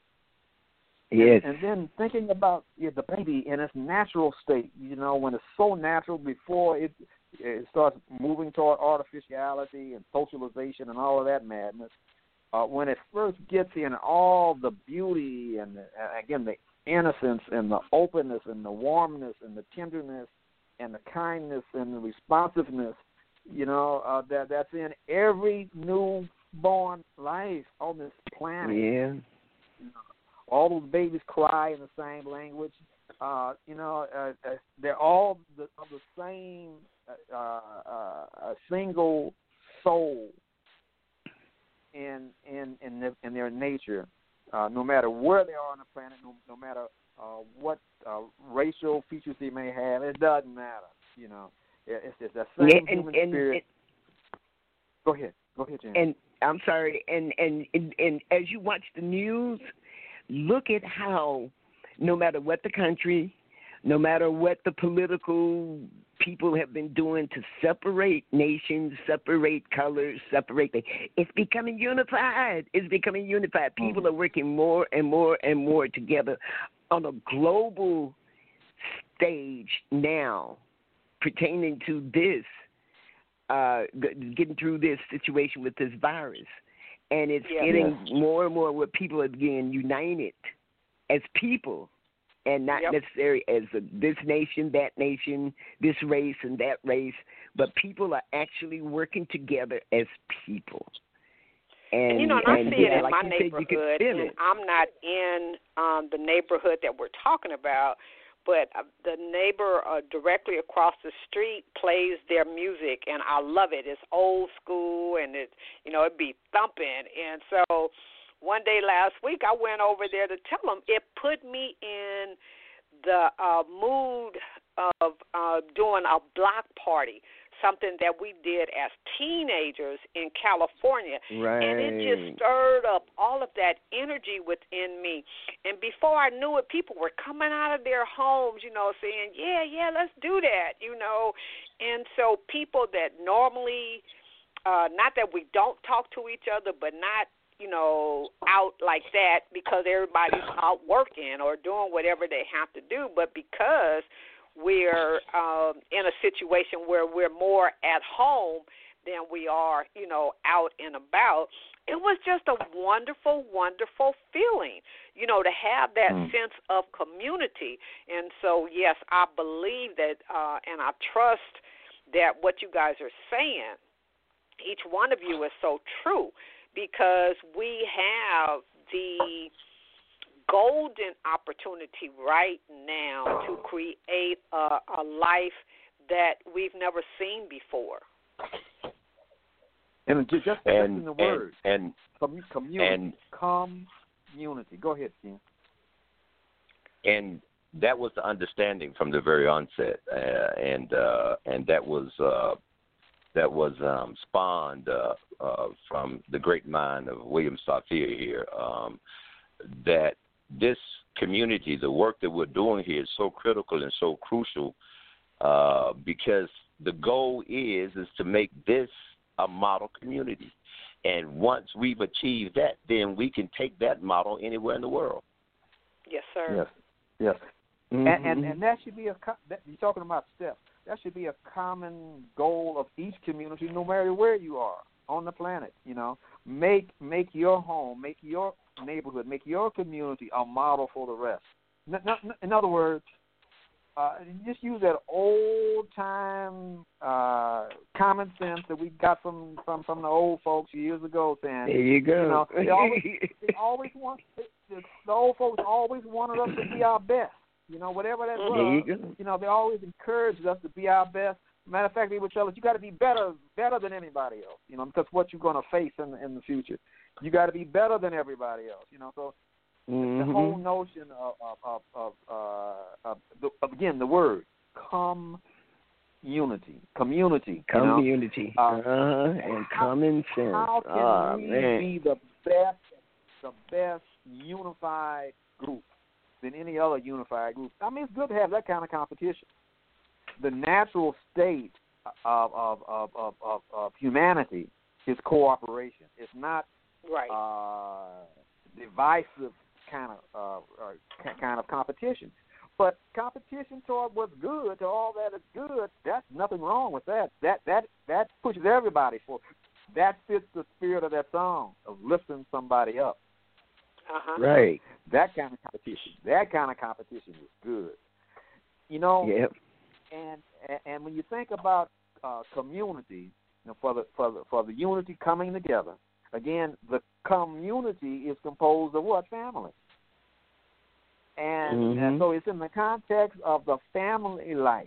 Yes. And, and then thinking about yeah, the baby in its natural state, you know, when it's so natural before it, it starts moving toward artificiality and socialization and all of that madness. Uh, when it first gets in all the beauty and, the, again, the innocence and the openness and the warmness and the tenderness and the kindness and the responsiveness, you know, uh, that that's in every newborn life on this planet. Yeah. You know, all those babies cry in the same language. Uh, you know, uh, uh, they're all the, of the same uh, uh, single soul in in in, the, in their nature. Uh, no matter where they are on the planet, no, no matter uh, what uh, racial features they may have, it doesn't matter. You know, it, it's, it's the same yeah, and, human and, spirit. And, Go ahead. Go ahead, James. And I'm sorry. And, and and and as you watch the news, look at how, no matter what the country, no matter what the political people have been doing to separate nations, separate colors, separate things. It's becoming unified. It's becoming unified. People are working more and more and more together on a global stage now pertaining to this, uh, getting through this situation with this virus. And it's Yeah. getting Yes. more and more where people are being united as people and not Yep. necessarily as a, this nation, that nation, this race and that race, but people are actually working together as people. And, And you know, and, I see it yeah, in like my you said, you can neighborhood, feel and it. I'm not in um, the neighborhood that we're talking about, but uh, the neighbor uh, directly across the street plays their music, and I love it. It's old school, and it, you know, it be thumping. And so, one day last week, I went over there to tell them. It put me in the uh, mood of uh, doing a block party, something that we did as teenagers in California. Right. And it just stirred up all of that energy within me. And before I knew it, people were coming out of their homes, you know, saying, yeah, yeah, let's do that, you know. And so people that normally, uh, not that we don't talk to each other, but not, you know, out like that because everybody's out working or doing whatever they have to do, but because we're um, in a situation where we're more at home than we are, you know, out and about. It was just a wonderful, wonderful feeling, you know, to have that mm. sense of community. And so, yes, I believe that uh, and I trust that what you guys are saying, each one of you is so true because we have the golden opportunity right now to create a, a life that we've never seen before. And just, just and, in the word, and, Com- community, and community. Go ahead, Steve. And that was the understanding from the very onset, uh, and uh, and that was uh, that was um, spawned uh, uh, from the great mind of William Safier here. Um, that this community, the work that we're doing here, is so critical and so crucial uh, because the goal is is to make this a model community. And once we've achieved that, then we can take that model anywhere in the world. Yes, sir. Yes, yes. Mm-hmm. And, and and that should be a that, you're talking about steps. That should be a common goal of each community, no matter where you are on the planet. You know, make make your home, make your neighborhood, make your community a model for the rest. In other words, uh, just use that old time uh, common sense that we got from, from, from the old folks years ago. Saying, there you go. You know, they always they always want the, the old folks always wanted us to be our best. You know, whatever that was. There you go. You know, they always encouraged us to be our best. Matter of fact, they would tell us, you got to be better, better than anybody else. You know, because what you're going to face in the, in the future, you got to be better than everybody else. You know, so mm-hmm. the whole notion of of of, of, uh, of the, again the word come unity, community, community, you know? uh, uh-huh. and common sense. How can oh, we man. be the best, the best unified group than any other unified group? I mean, it's good to have that kind of competition. The natural state of of, of, of, of, of humanity is cooperation. It's not right. uh, divisive kind of uh, kind of competition. But competition toward what's good, to all that is good, that's nothing wrong with that. That that that pushes everybody forward. That fits the spirit of that song of lifting somebody up. Uh-huh. Right. That kind of competition. That kind of competition is good. You know. Yep. And and when you think about uh, community, you know, for the for the for the unity coming together, again, the community is composed of what? Family. And, mm-hmm. and so it's in the context of the family life,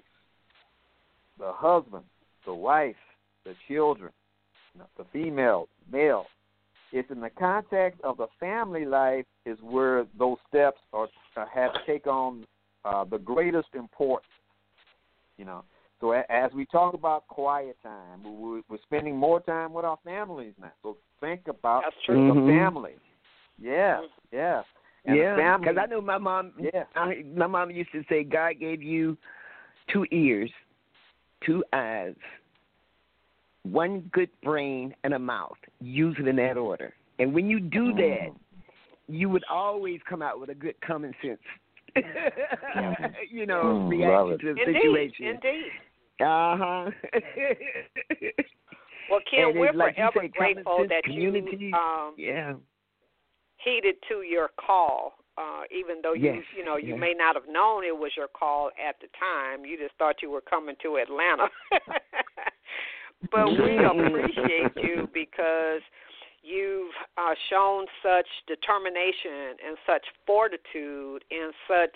the husband, the wife, the children, you know, the female, male. It's in the context of the family life is where those steps are have take on uh, the greatest importance. You know, so as we talk about quiet time, we're, we're spending more time with our families now. So think about the mm-hmm. family. Yes, yes. And yeah, because I know my mom. Yeah. I, my mom used to say, God gave you two ears two eyes, one good brain, and a mouth. Use it in that order. And when you do that, you would always come out with a good common sense, you know, Mm, reaction to the Indeed, situation. indeed. Uh-huh. Well, Kim, And we're it's like you forever say, common grateful sense, that community. you um, Yeah. heeded to your call, uh, even though you Yes, you know you yes. may not have known it was your call at the time. You just thought you were coming to Atlanta. But we appreciate you because you've uh, shown such determination and such fortitude and such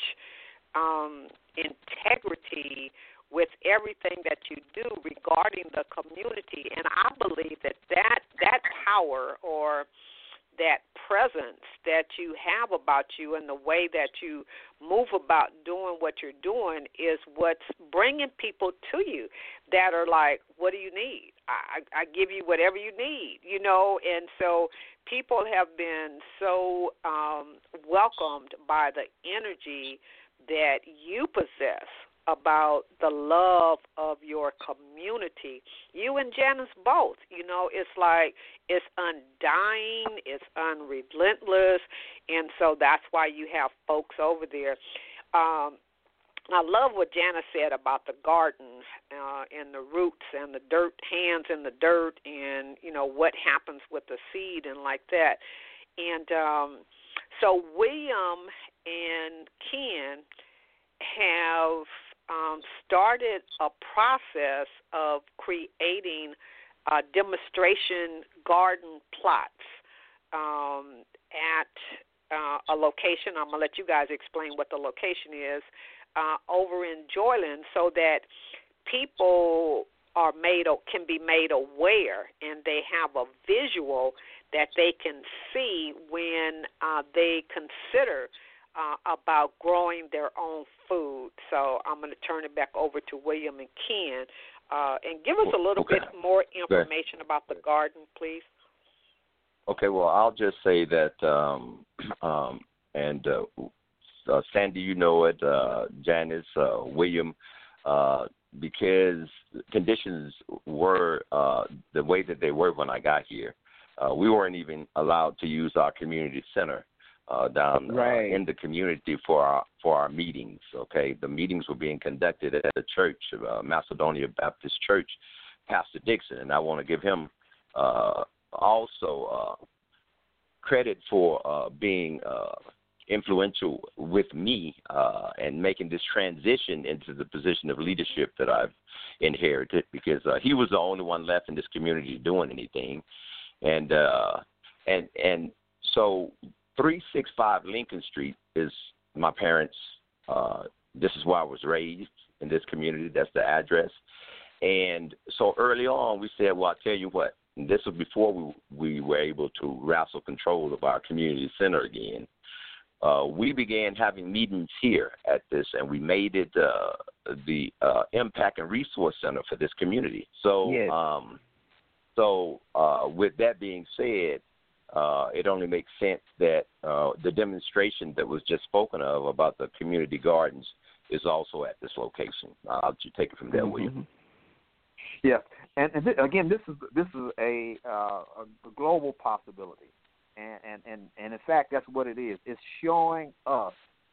um, integrity with everything that you do regarding the community. And I believe that that, that power or that presence that you have about you and the way that you move about doing what you're doing is what's bringing people to you that are like, what do you need? I, I give you whatever you need, you know. And so people have been so um, welcomed by the energy that you possess about the love of your community. You and Janice both, you know, it's like it's undying, it's unrelentless, and so that's why you have folks over there. Um, I love what Janice said about the garden uh, and the roots and the dirt, hands in the dirt, and, you know, what happens with the seed and like that. And um, so William and Ken have Um, started a process of creating uh, demonstration garden plots um, at uh, a location. I'm going to let you guys explain what the location is uh, over in Joyland so that people are made can be made aware and they have a visual that they can see when uh, they consider Uh, about growing their own food. So I'm going to turn it back over to William and Ken uh, and give us a little okay. bit more information about the garden, please. Okay, well, I'll just say that, um, um, and uh, uh, Sandy, you know it, uh, Janice, uh, William, uh, because conditions were uh, the way that they were when I got here. Uh, we weren't even allowed to use our community center. Uh, down right. uh, in the community for our for our meetings. Okay, the meetings were being conducted at the church, uh, Macedonia Baptist Church, Pastor Dixon, and I want to give him uh, also uh, credit for uh, being uh, influential with me uh, and making this transition into the position of leadership that I've inherited, because uh, he was the only one left in this community doing anything, and uh, and and so. three sixty-five Lincoln Street is my parents' uh, this is where I was raised, in this community. That's the address. And so early on, we said, well, I'll tell you what, and this was before we, we were able to wrestle control of our community center again. Uh, we began having meetings here at this, and we made it uh, the uh, Impact and Resource Center for this community. So, yes. um, so uh, with that being said, Uh, it only makes sense that uh, the demonstration that was just spoken of about the community gardens is also at this location. Uh, I'll let you take it from there, mm-hmm. William. Yeah, and, and th- again, this is this is a, uh, a global possibility, and, and, and, and in fact, that's what it is. It's showing us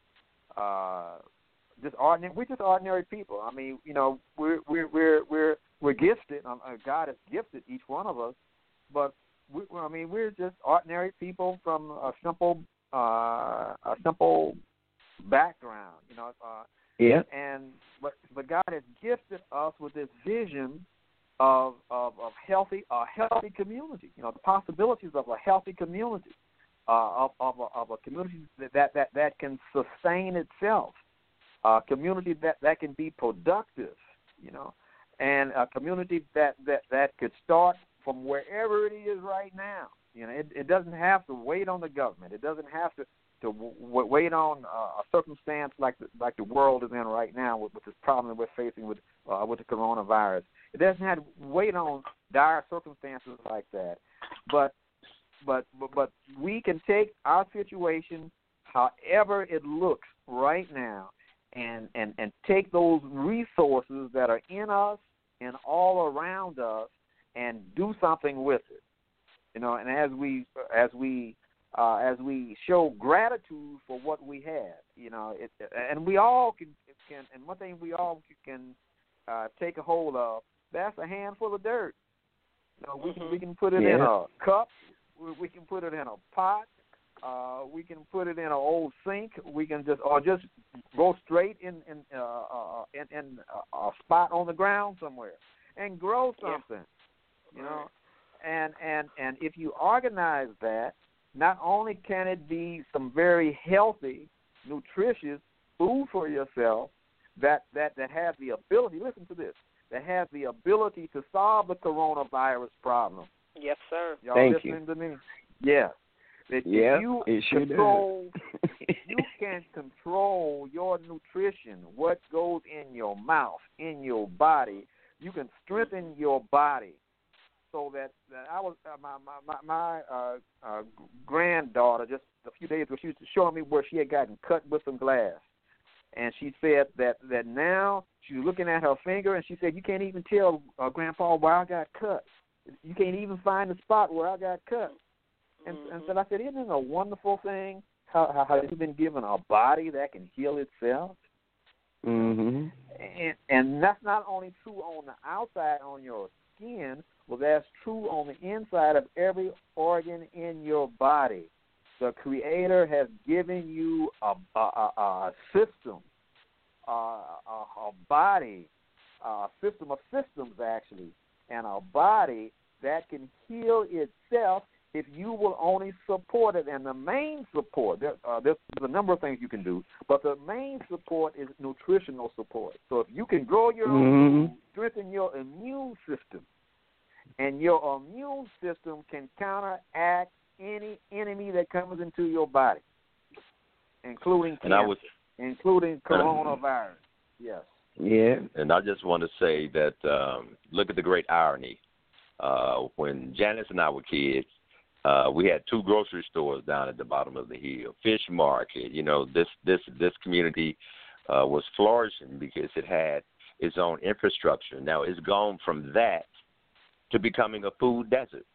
uh, just ordinary. We're just ordinary people. I mean, you know, we're we're we're we're we're gifted. Um, God has gifted each one of us, but We, I mean, we're just ordinary people from a simple, uh, a simple background, you know. Uh, yeah. And but but God has gifted us with this vision of of, of healthy a healthy community. You know, the possibilities of a healthy community, uh, of of a, of a community that, that that can sustain itself, a community that, that can be productive, you know, and a community that, that, that could start from wherever it is right now. You know, it, it doesn't have to wait on the government. It doesn't have to, to w- wait on uh, a circumstance like the, like the world is in right now with, with this problem that we're facing with uh, with the coronavirus. It doesn't have to wait on dire circumstances like that. But but but, but we can take our situation, however it looks right now, and, and, and take those resources that are in us and all around us and do something with it. You know, and as we as we uh, as we show gratitude for what we have, you know, it, and we all can can and one thing we all can uh, take a hold of, that's a handful of dirt. You know, we mm-hmm. can we can put it yeah. in a cup, we, we can put it in a pot, uh, we can put it in an old sink, we can just or just go straight in in uh, uh, in, in a, a spot on the ground somewhere and grow something. Yeah. You know. And, and and if you organize that, not only can it be some very healthy, nutritious food for yourself that, that, that has the ability, listen to this, that has the ability to solve the coronavirus problem. Yes, sir. Y'all Thank listening you. to me? Yes. That yeah, you it sure control, does. you can control your nutrition, what goes in your mouth, in your body. You can strengthen your body. So that, that I was uh, my my my uh, uh, granddaughter just a few days ago, she was showing me where she had gotten cut with some glass, and she said that, that now she was looking at her finger, and she said, you can't even tell uh, Grandpa where I got cut. You can't even find the spot where I got cut. And, mm-hmm. and so I said, isn't it a wonderful thing how, how how you've been given a body that can heal itself? Mm-hmm. And and that's not only true on the outside on your skin. Well, that's true on the inside of every organ in your body. The Creator has given you a, a, a, a system, a, a, a body, a system of systems, actually, and a body that can heal itself if you will only support it. And the main support, there, uh, there's a number of things you can do, but the main support is nutritional support. So if you can grow your own mm-hmm. food, strengthen your immune system, and your immune system can counteract any enemy that comes into your body, including and I cancer, was, including coronavirus. Yes. Yeah. And I just want to say that um, look at the great irony. Uh, when Janice and I were kids, uh, we had two grocery stores down at the bottom of the hill, Fish Market. You know, this this this community uh, was flourishing because it had its own infrastructure. Now it's gone from that to becoming a food desert,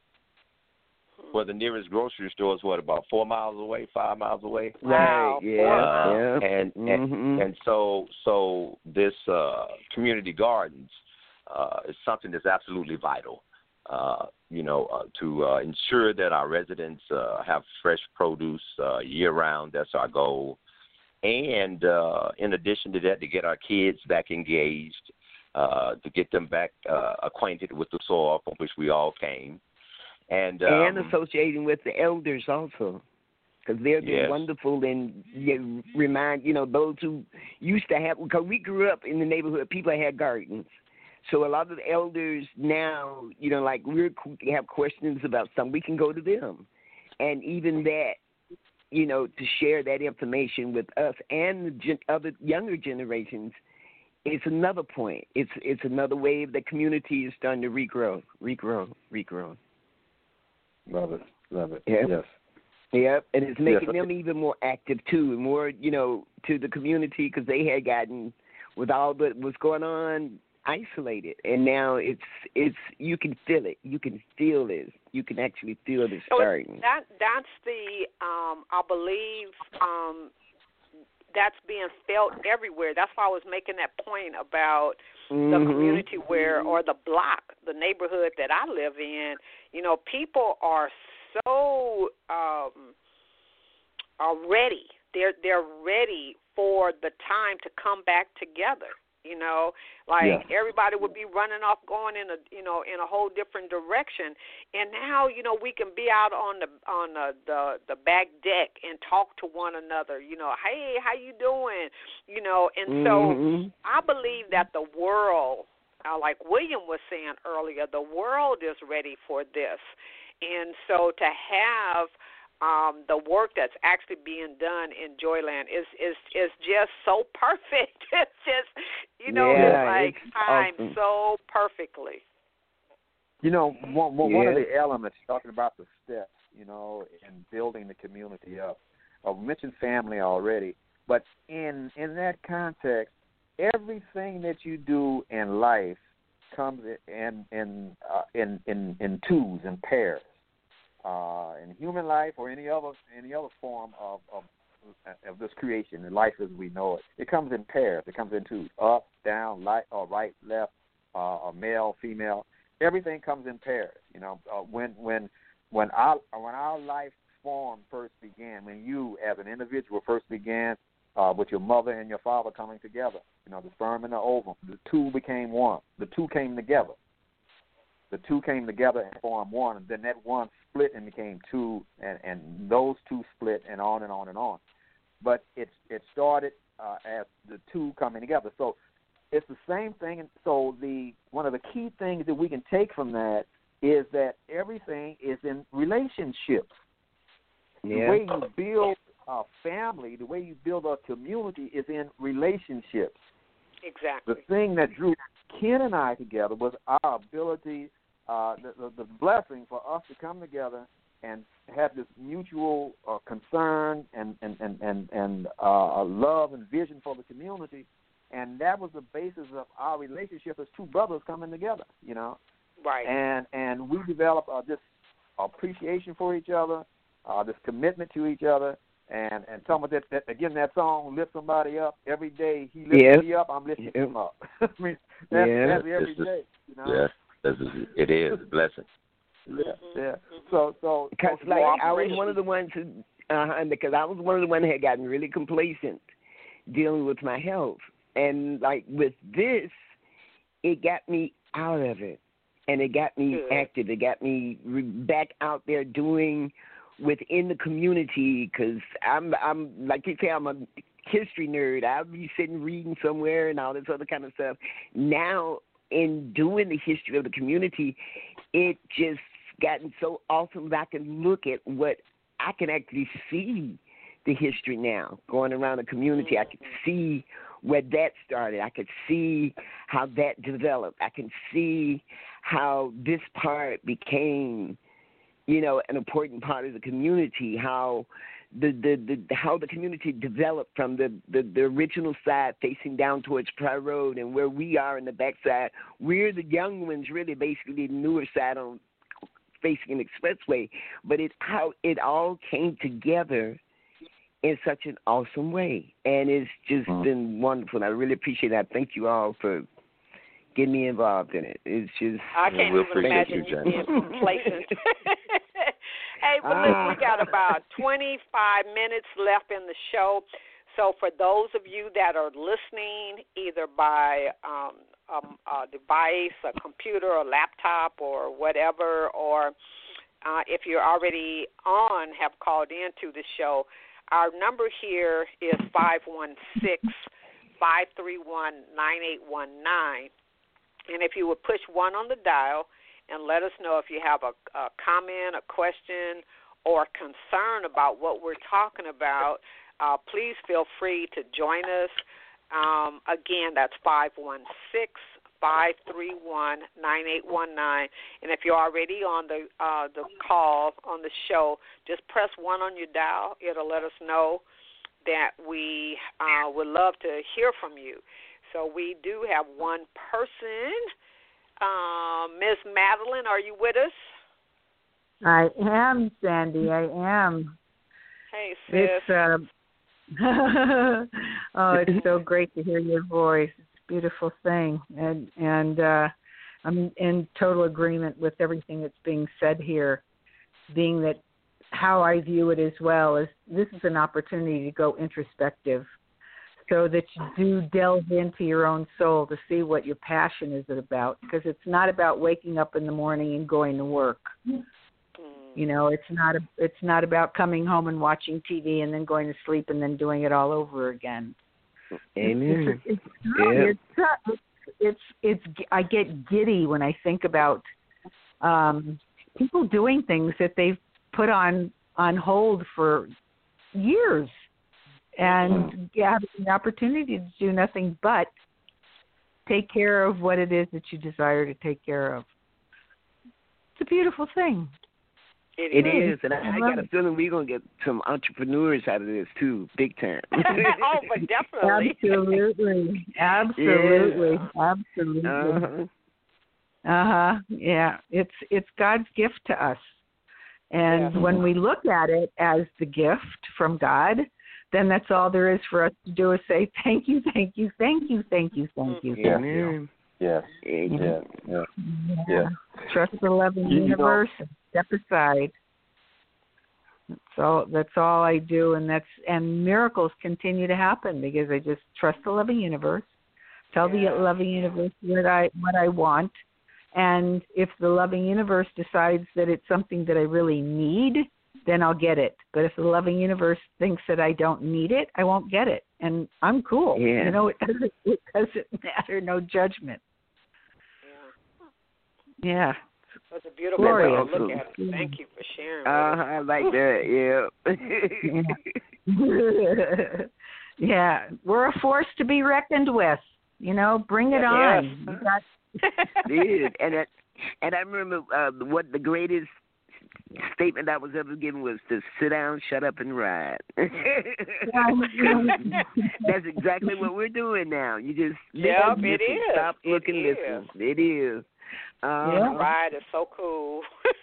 where the nearest grocery store is, what, about four miles away, five miles away? Right, yeah, uh, yeah. And, mm-hmm. and and so so this uh, community gardens uh, is something that's absolutely vital, uh, you know, uh, to uh, ensure that our residents uh, have fresh produce uh, year-round. That's our goal. And uh, in addition to that, to get our kids back engaged, Uh, to get them back uh, acquainted with the soil from which we all came. And um, and associating with the elders also, because they're yes. wonderful and you remind, you know, those who used to have, because we grew up in the neighborhood, people had gardens. So a lot of the elders now, you know, like we have questions about something, we can go to them. And even that, you know, to share that information with us and the gen- other younger generations, it's another point. It's it's another wave. The community is starting to regrow, regrow, regrow. Love it, love it. Yep. Yes. Yep, and it's making yes. them even more active too, and more, you know, to the community, because they had gotten, with all that was going on, isolated, and now it's it's you can feel it. You can feel it. You can actually feel it starting. So that that's the um, I believe. Um, That's being felt everywhere. That's why I was making that point about mm-hmm. the community where, or the block, the neighborhood that I live in. You know, people are so um, are ready. They're they're ready for the time to come back together. You know, like yeah. everybody would be running off, going in a you know in a whole different direction. And now you know we can be out on the on the the, the back deck and talk to one another. You know, hey, how you doing? You know, and so mm-hmm. I believe that the world, uh, like William was saying earlier, the world is ready for this. And so to have Um, the work that's actually being done in Joyland is is is just so perfect. It's just, you know, yeah, it's like it's timed awesome. so perfectly. You know, one, one, yeah. one of the elements, talking about the steps, you know, in building the community up, I've mentioned family already, but in in that context, everything that you do in life comes in in uh, in, in in twos and pairs. Uh, in human life or any other any other form of, of of this creation, and life as we know it, it comes in pairs. It comes in twos: up, down, light, or right, left, uh, or male, female. Everything comes in pairs. You know, uh, when when when our when our life form first began, when you as an individual first began uh, with your mother and your father coming together, you know, the sperm and the ovum, the two became one. The two came together. The two came together and formed one, and then that one split and became two, and, and those two split, and on and on and on. But it it started uh, as the two coming together. So it's the same thing. And so the one of the key things that we can take from that is that everything is in relationships. Yeah. The way you build a family, the way you build a community is in relationships. Exactly. The thing that drew Ken and I together was our ability, uh, the, the, the blessing for us to come together and have this mutual uh, concern and and and and, and uh, love and vision for the community, and that was the basis of our relationship as two brothers coming together. You know, right? And and we developed uh, this appreciation for each other, uh, this commitment to each other. And and some of that, that again, that song lift somebody up every day. He lifts yep. me up, I'm lifting yep. him up. I mean, that's, yeah. that's every This is, day. You know? Yeah, this is, it is a blessing. Yeah, yeah. So so because so like I was one of the ones who, uh, because I was one of the ones who had gotten really complacent dealing with my health, and like with this, it got me out of it, and it got me Good. active. It got me re- back out there doing within the community, because I'm, I'm like you say, I'm a history nerd. I'll be sitting reading somewhere and all this other kind of stuff. Now, in doing the history of the community, it just gotten so awesome that I can look at what I can actually see the history now going around the community. I can see where that started. I could see how that developed. I can see how this part became, you know, an important part of the community, how the, the, the how the community developed from the, the, the original side facing down towards Pryor Road, and where we are in the backside. We're the young ones, really, basically the newer side on facing an expressway. But it's how it all came together in such an awesome way. And it's just mm-hmm. been wonderful. And I really appreciate that. Thank you all for getting me involved in it. It's just I can't we'll even imagine you, you being complacent. Hey, well, look, we got about twenty-five minutes left in the show. So for those of you that are listening, either by um, um, a device, a computer, a laptop, or whatever, or uh, if you're already on, have called into the show, our number here is five one six, five three one, nine eight one nine. And if you would push one on the dial and let us know if you have a, a comment, a question, or concern about what we're talking about, uh, please feel free to join us. Um, again, that's five one six, five three one, nine eight one nine. And if you're already on the uh, the call, on the show, just press one on your dial. It'll let us know that we uh, would love to hear from you. So we do have one person. Um, Miz Madeline, are you with us? I am, Sandy. I am. Hey, sis. It's, uh, oh, it's so great to hear your voice. It's a beautiful thing. And, and uh, I'm in total agreement with everything that's being said here, being that how I view it as well is this is an opportunity to go introspective, so that you do delve into your own soul to see what your passion is about, because it's not about waking up in the morning and going to work. Mm. You know, it's not a, it's not about coming home and watching T V and then going to sleep and then doing it all over again. Amen. It's, it's, it's, yeah. it's, it's, it's, it's, I get giddy when I think about um, people doing things that they've put on, on hold for years. And yeah, having the opportunity to do nothing but take care of what it is that you desire to take care of. It's a beautiful thing. It, it is, and I, I got a feeling we're going to get some entrepreneurs out of this, too, big time. Oh, but definitely. Absolutely. Absolutely. Yeah. Absolutely. Uh-huh. Uh-huh. Yeah. It's it's God's gift to us. And Yeah. when we look at it as the gift from God, then that's all there is for us to do is say, thank you, thank you, thank you, thank you, thank you, Yeah. thank you. Yes. Yeah. Yeah. Yeah. Trust the loving You- you know- universe and step aside. That's all that's all I do, and that's and miracles continue to happen because I just trust the loving universe, tell Yeah. the loving universe what I what I want. And if the loving universe decides that it's something that I really need, then I'll get it. But if the loving universe thinks that I don't need it, I won't get it. And I'm cool. Yeah. You know, it doesn't, it doesn't matter. No judgment. Yeah. Yeah. That's a beautiful Glorious. way to look Awesome. at it. Thank you for sharing. Uh, with us. I like that. Yeah. Yeah. We're a force to be reckoned with. You know, bring it Yes. on. You got- Dude, and I, and I remember uh, what the greatest statement I was ever given was to sit down, shut up, and ride. That's exactly what we're doing now. You just Yep, listen, it listen, is. stop, It look, and is. listen. It is. Uh, Yeah. Ride is so cool.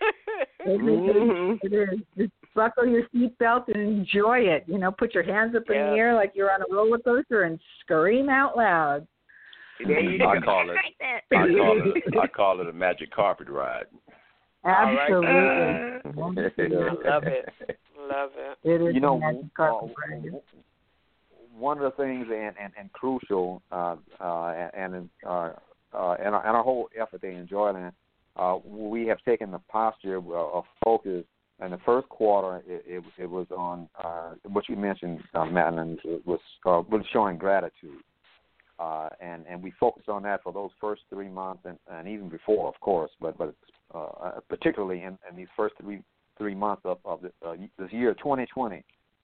It is. It is. Just buckle your seatbelt and enjoy it. You know, put your hands up in Yeah. the air like you're on a roller coaster and scream out loud. There you go. I call it. I call it. I call it a magic carpet ride. Absolutely. I Absolutely. love it. Love it. It is You know, a magic uh, carpet ride. one of the things and, and, and crucial uh, uh, and uh, uh, and, our, and our whole effort there in Joyland, uh, we have taken the posture of, of focus. In the first quarter, it, it, it was on uh, what you mentioned, uh, Madeline, it was uh, was showing gratitude. Uh, and, and we focused on that for those first three months and, and even before, of course, but but uh, particularly in, in these first three three months of, of the, uh, this year, twenty twenty.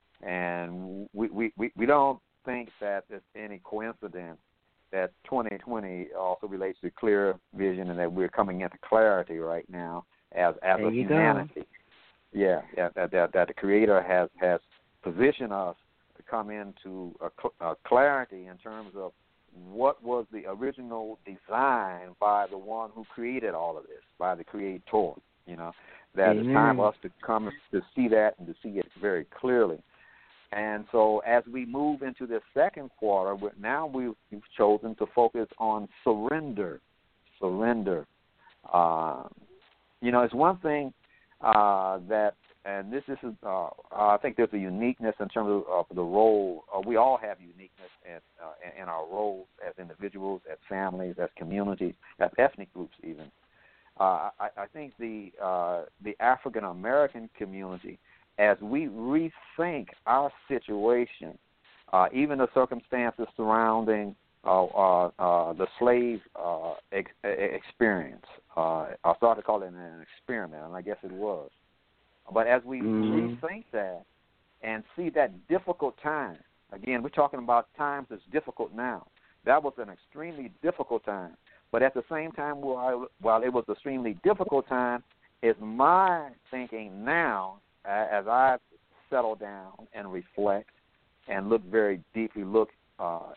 And we, we, we, we don't think that it's any coincidence that twenty twenty also relates to clear vision and that we're coming into clarity right now as, as There a you go. humanity. Yeah, yeah that, that, that the Creator has, has positioned us to come into a, cl- a clarity in terms of what was the original design by the one who created all of this, by the Creator, you know, that it's time for us to come to see that and to see it very clearly. And so as we move into the second quarter, we're, now we've, we've chosen to focus on surrender, surrender. Uh, you know, it's one thing uh, that, and this, this is, uh, I think there's a uniqueness in terms of, of the role. Uh, we all have uniqueness in, uh, in our roles as individuals, as families, as communities, as ethnic groups even. Uh, I, I think the uh, the African American community, as we rethink our situation, uh, even the circumstances surrounding uh, uh, uh, the slave uh, ex- experience, uh, I started to call it an experiment, and I guess it was. But as we Mhm. rethink that and see that difficult time, again, we're talking about times that's difficult now. That was an extremely difficult time. But at the same time, while, while it was an extremely difficult time, is my thinking now, uh, as I settle down and reflect and look very deeply, look uh,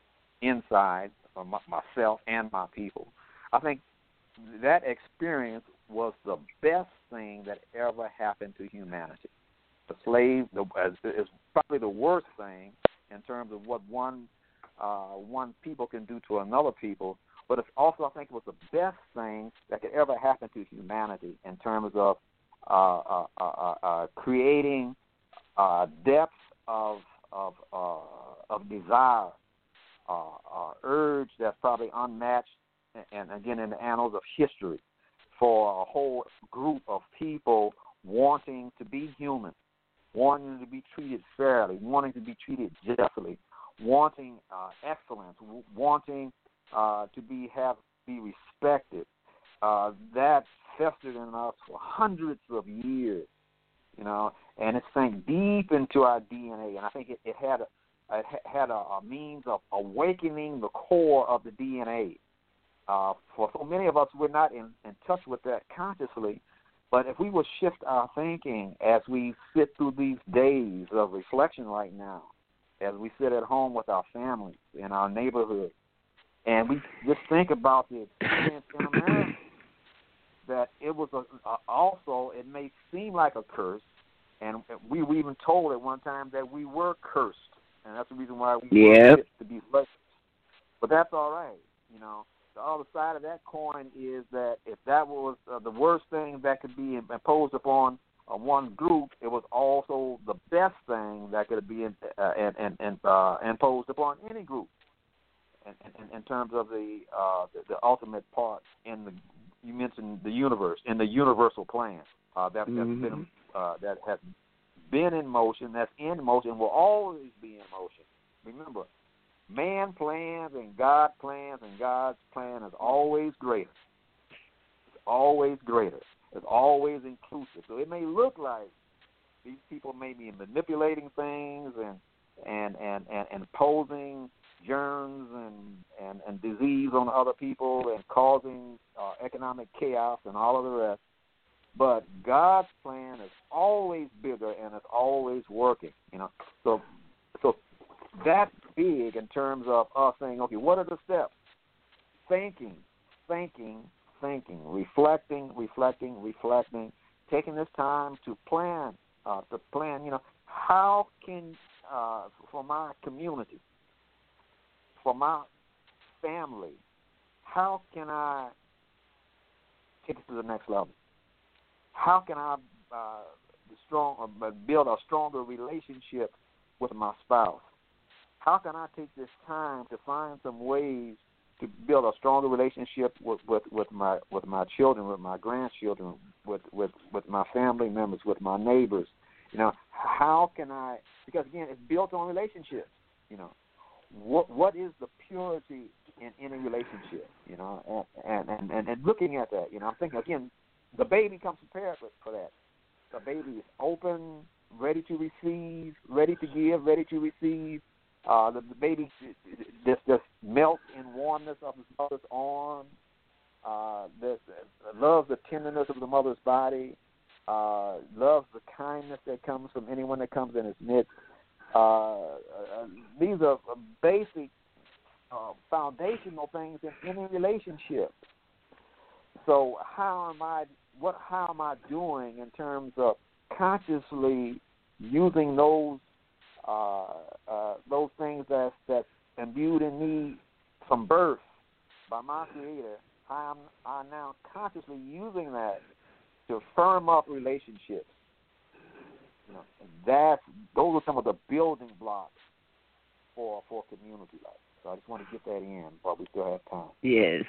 inside of my, myself and my people, I think that experience was the best thing that ever happened to humanity. The slave the, is probably the worst thing in terms of what one uh, one people can do to another people, but it's also, I think, it was the best thing that could ever happen to humanity in terms of uh, uh, uh, uh, uh, creating uh, depth of of uh, of desire, uh, uh, urge that's probably unmatched, and, and again in the annals of history, for a whole group of people wanting to be human, wanting to be treated fairly, wanting to be treated justly, wanting uh, excellence, w- wanting uh, to be have be respected. Uh, that festered in us for hundreds of years, you know, and it sank deep into our D N A. And I think it, it had a it had a, a means of awakening the core of the D N A. Uh, for so many of us, we're not in, in touch with that consciously. But if we will shift our thinking as we sit through these days of reflection right now, as we sit at home with our families in our neighborhood, and we just think about the experience in America, that it was a, a, also, it may seem like a curse, and we were even told at one time that we were cursed, and that's the reason why we yep. were fit to be blessed. But that's all right, you know. The other side of that coin is that if that was uh, the worst thing that could be imposed upon uh, one group, it was also the best thing that could be in, uh, and, and, and, uh, imposed upon any group. In, in, in terms of the, uh, the the ultimate part in the, you mentioned the universe, in the universal plan uh, that mm-hmm. has been uh, that has been in motion, that's in motion, will always be in motion. Remember, man plans and God plans, and God's plan is always greater. It's always greater. It's always inclusive. So it may look like these people may be manipulating things and and and and, and imposing germs and, and, and disease on other people and causing uh, economic chaos and all of the rest. But God's plan is always bigger and it's always working. You know, so so that's big in terms of us saying, okay, what are the steps? Thinking, thinking, thinking, reflecting, reflecting, reflecting, taking this time to plan, uh, to plan. You know, how can uh, for my community, for my family, how can I take it to the next level? How can I uh, strong, uh, build a stronger relationship with my spouse? How can I take this time to find some ways to build a stronger relationship with, with, with my with my children, with my grandchildren, with, with, with my family members, with my neighbors? You know, how can I? Because again, it's built on relationships. You know. What what is the purity in any relationship, you know, and, and, and, and looking at that, you know, I'm thinking, again, the baby comes prepared for, for that. The baby is open, ready to receive, ready to give, ready to receive. Uh, the, the baby just, just melts in warmness of his mother's arm, uh, this, uh, loves the tenderness of the mother's body, uh, loves the kindness that comes from anyone that comes in his midst. Uh, uh, these are basic, uh, foundational things in any relationship. So how am I? What? How am I doing in terms of consciously using those uh, uh, those things that that's imbued in me from birth by my Creator? How am I now consciously using that to firm up relationships? You know, that's those are some of the building blocks for for community life. So I just want to get that in while we still have time. Yes.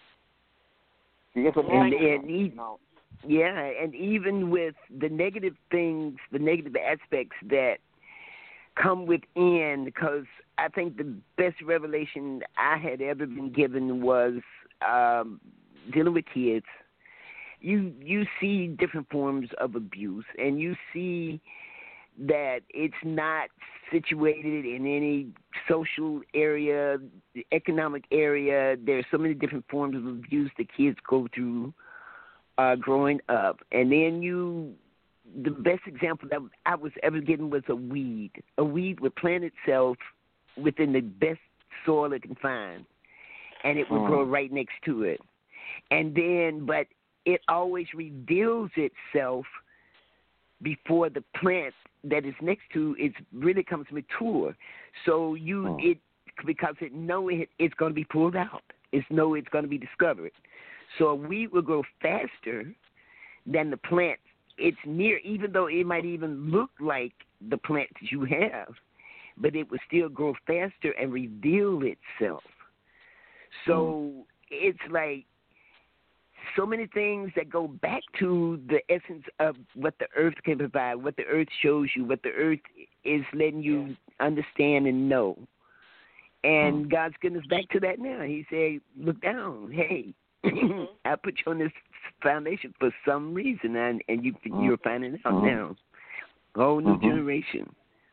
See, it's a and, natural, and e- you know. Yeah, and even with the negative things, the negative aspects that come within, because I think the best revelation I had ever been given was um, dealing with kids. You you see different forms of abuse, and you see that it's not situated in any social area, economic area. There's so many different forms of abuse that kids go through uh, growing up. And then you, the best example that I was ever given was a weed. A weed would plant itself within the best soil it can find, and it would grow right next to it. And then, but it always reveals itself before the plant that is next to it really comes mature. So you oh. it because it know it it's going to be pulled out. It's know it's going to be discovered. So a weed will grow faster than the plant it's near, even though it might even look like the plant that you have, but it will still grow faster and reveal itself. So mm. it's like so many things that go back to the essence of what the earth can provide, what the earth shows you, what the earth is letting you understand and know. And mm. God's getting us back to that now. He said, look down. Hey, I put you on this foundation for some reason, and, and you, you're finding out mm. now. A whole new mm-hmm. generation.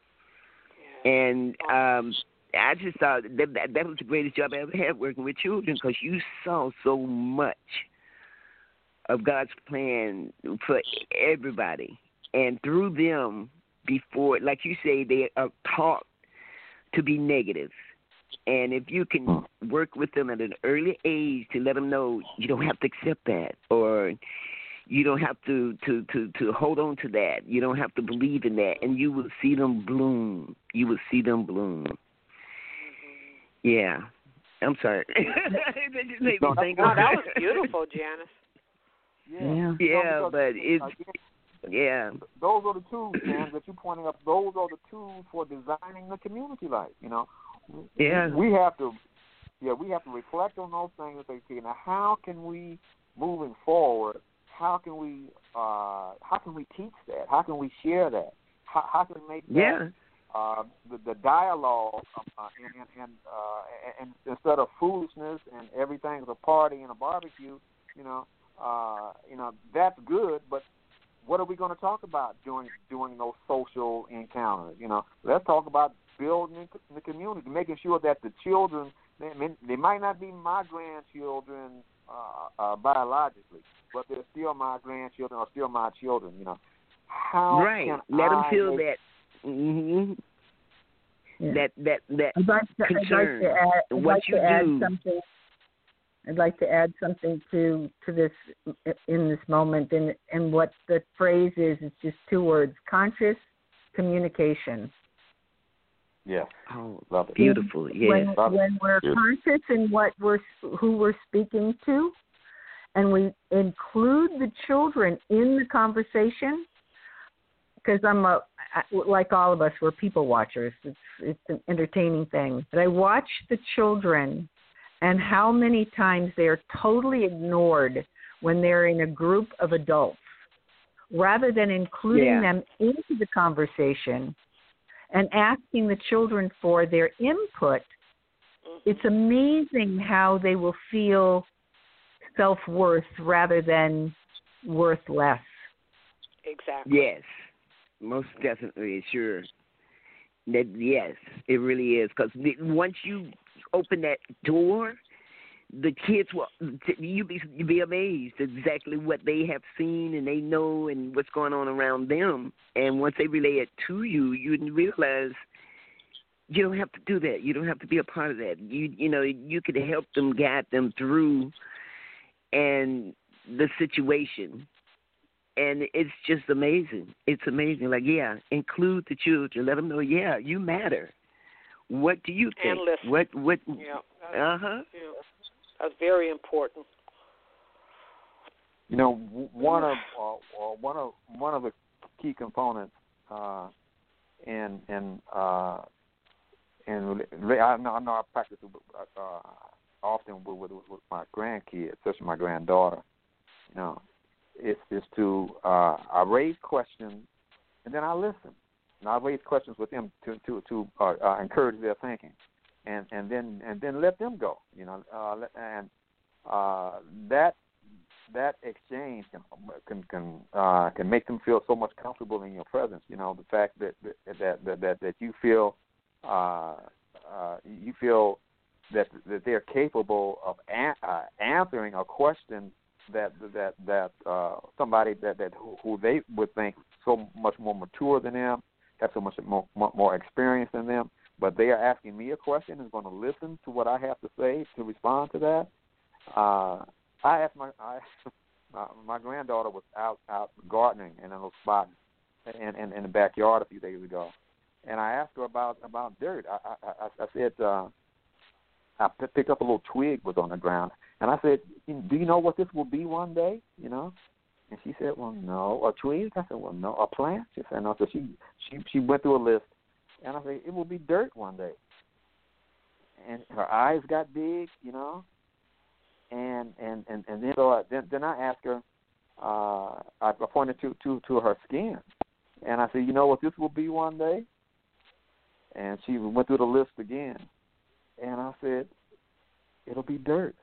And um, I just thought that, that that was the greatest job I ever had working with children, because you saw so much of God's plan for everybody. And through them, before, like you say, they are taught to be negative. And if you can work with them at an early age to let them know you don't have to accept that, or you don't have to, to, to, to hold on to that. You don't have to believe in that. And you will see them bloom. You will see them bloom. Yeah. I'm sorry. That just made me think No, of that was beautiful, Janice. Yeah. Yeah, No, but because, it's, again, yeah. those are the tools, man, that you're pointing up. Those are the tools for designing the community life, you know. Yeah. We have to, yeah, we have to reflect on those things and say, okay, now how can we, moving forward, how can we, uh, how can we teach that? How can we share that? How, how can we make that? Yeah. Uh, the, the dialogue, uh, and, and, and, uh, and instead of foolishness and everything's a party and a barbecue, you know, uh, you know that's good. But what are we going to talk about during during those social encounters? You know, let's talk about building the community, making sure that the children, they, they might not be my grandchildren uh, uh, biologically, but they're still my grandchildren or still my children. You know, how right? can Let them I feel make, that. Mm-hmm. Yeah. That that that I'd like to, concern. I'd like to add, I'd what like you to add do. something. I'd like to add something to to this in this moment, and and what the phrase is. It's just two words: conscious communication. Yeah. Oh, love it. Beautiful. Yes. When, Love it. when we're Beautiful. conscious in what we're who we're speaking to, and we include the children in the conversation. Because I'm a, like all of us, we're people watchers. It's it's an entertaining thing. But I watch the children and how many times they're totally ignored when they're in a group of adults, rather than including Yeah. them into the conversation and asking the children for their input. It's amazing how they will feel self-worth rather than worth less. Exactly. Yes. Most definitely, sure. That yes, it really is. Because once you open that door, the kids will. You be you be amazed exactly what they have seen and they know and what's going on around them. And once they relay it to you, you realize you don't have to do that. You don't have to be a part of that. You you know you could help them, guide them through, and the situation. And it's just amazing. It's amazing. Like, yeah, include the children. Let them know, yeah, you matter. What do you think? And listen. What, what? Yeah. Uh-huh. Yeah. That's very important. You know, one of uh, one of one of the key components, uh, in in uh, in I know I know I practice uh, often with, with with my grandkids, especially my granddaughter. You know. It's is to uh, I raise questions and then I listen. And I raise questions with them to to to uh, uh, encourage their thinking, and and then and then let them go. You know, uh, and uh, that that exchange can can can uh, can make them feel so much comfortable in your presence. You know, the fact that that that that, that you feel uh, uh, you feel that that they're capable of an, uh, answering a question that that that uh, somebody that, that who, who they would think so much more mature than them, have so much more, more experience than them, but they are asking me a question and going to listen to what I have to say to respond to that. Uh, I asked my I, my, my granddaughter was out out gardening in a little spot in, in in the backyard a few days ago, and I asked her about about dirt. I I, I said uh, I picked up a little twig was on the ground. And I said, do you know what this will be one day, you know? And she said, well, no. A twig? I said, well, no. A plant? She said, no. So she, she, she went through a list. And I said, it will be dirt one day. And her eyes got big, you know? And and, and, and then, so I, then, then I asked her, uh, I pointed to, to, to her skin. And I said, you know what this will be one day? And she went through the list again. And I said, it'll be dirt.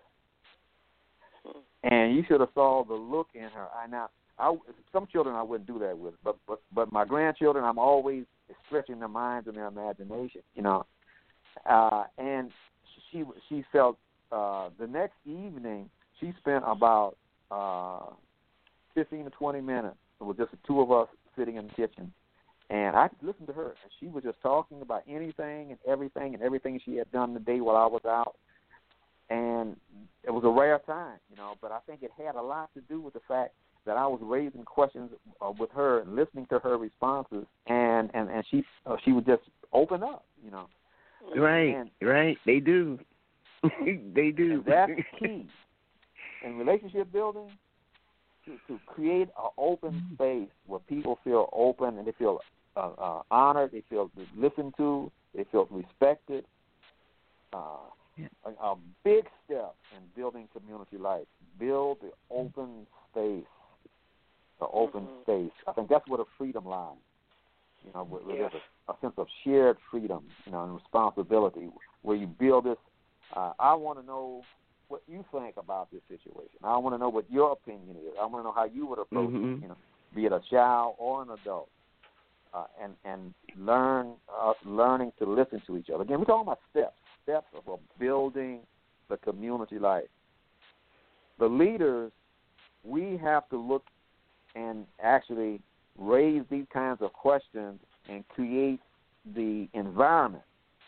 And you should have saw the look in her eye. Now, I, some children I wouldn't do that with, but but but my grandchildren, I'm always stretching their minds and their imagination, you know. Uh, and she she felt uh, the next evening she spent about uh, fifteen to twenty minutes. It was just the two of us sitting in the kitchen, And I listened to her, and she was just talking about anything and everything and everything she had done the day while I was out. And it was a rare time, you know, but I think it had a lot to do with the fact that I was raising questions uh, with her and listening to her responses, and, and, and she uh, she would just open up, you know. Right, and, right. They do. they do. And that's key in relationship building, to, to create an open space where people feel open and they feel uh, uh, honored, they feel listened to, they feel respected. Uh, yeah. a, a big step in building community life. Build the open space. The open mm-hmm. space. I think that's where the freedom lies. You know, where, where yes. there's a, a sense of shared freedom, you know, and responsibility, where you build this. Uh, I want to know what you think about this situation. I want to know what your opinion is. I want to know how you would approach mm-hmm. it, you know, be it a child or an adult, uh, and and learn uh, learning to listen to each other. Again, we're talking about steps, steps of building the community life. The leaders, we have to look and actually raise these kinds of questions and create the environment,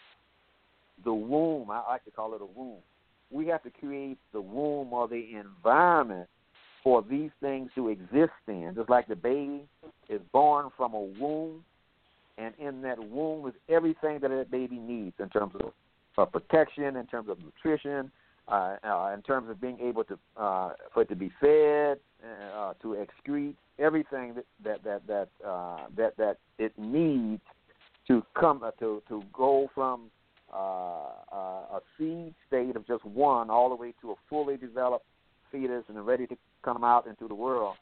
the womb. I like to call it a womb. We have to create the womb or the environment for these things to exist in. Just like the baby is born from a womb, and in that womb is everything that that baby needs in terms of uh, protection, in terms of nutrition, uh, uh, in terms of being able to uh, for it to be fed, uh, to excrete, everything that that that that uh, that, that it needs to come uh, to to go from Uh, uh, a seed state of just one all the way to a fully developed fetus and ready to come out into the world.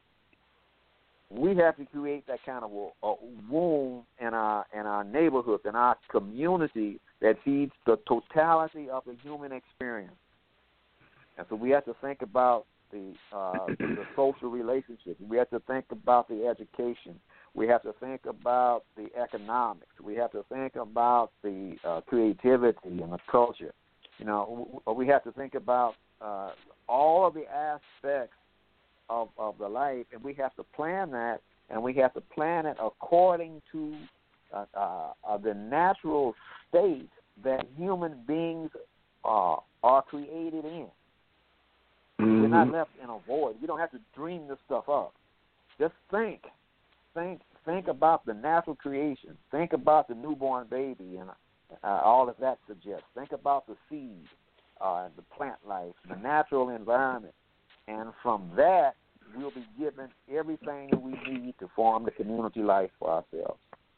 We have to create that kind of a, a womb in our in our neighborhoods, in our community, that feeds the totality of the human experience. And so we have to think about the uh, the social relationships. We have to think about the education. We have to think about the economics. We have to think about the uh, creativity and the culture. You know, we have to think about uh, all of the aspects of, of the life, and we have to plan that, and we have to plan it according to uh, uh, uh, the natural state that human beings uh, are created in. Mm-hmm. We're not left in a void. We don't have to dream this stuff up. Just think. Think think about the natural creation. Think about the newborn baby and uh, all that that suggests. Think about the seed, uh, the plant life, the natural environment. And from that, we'll be given everything that we need to form the community life for ourselves.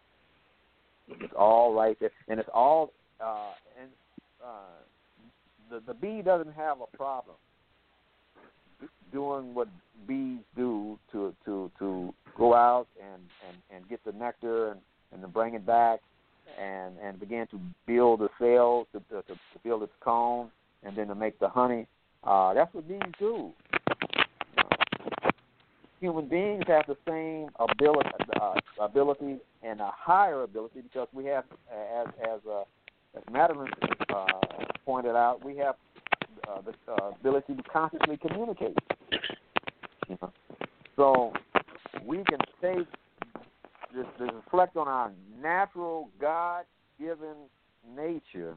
It's all right there. And it's all, uh, and uh, the, the bee doesn't have a problem doing what bees do to to, to go out and, and, and get the nectar and, and to bring it back and, and begin to build the cells, to, to, to build its comb, and then to make the honey. Uh, that's what bees do. Uh, human beings have the same ability, uh, ability and a higher ability because we have, as as, uh, as Madeline uh, pointed out, we have Uh, the uh, ability to consciously communicate. You know? So we can take this, this reflect on our natural God-given nature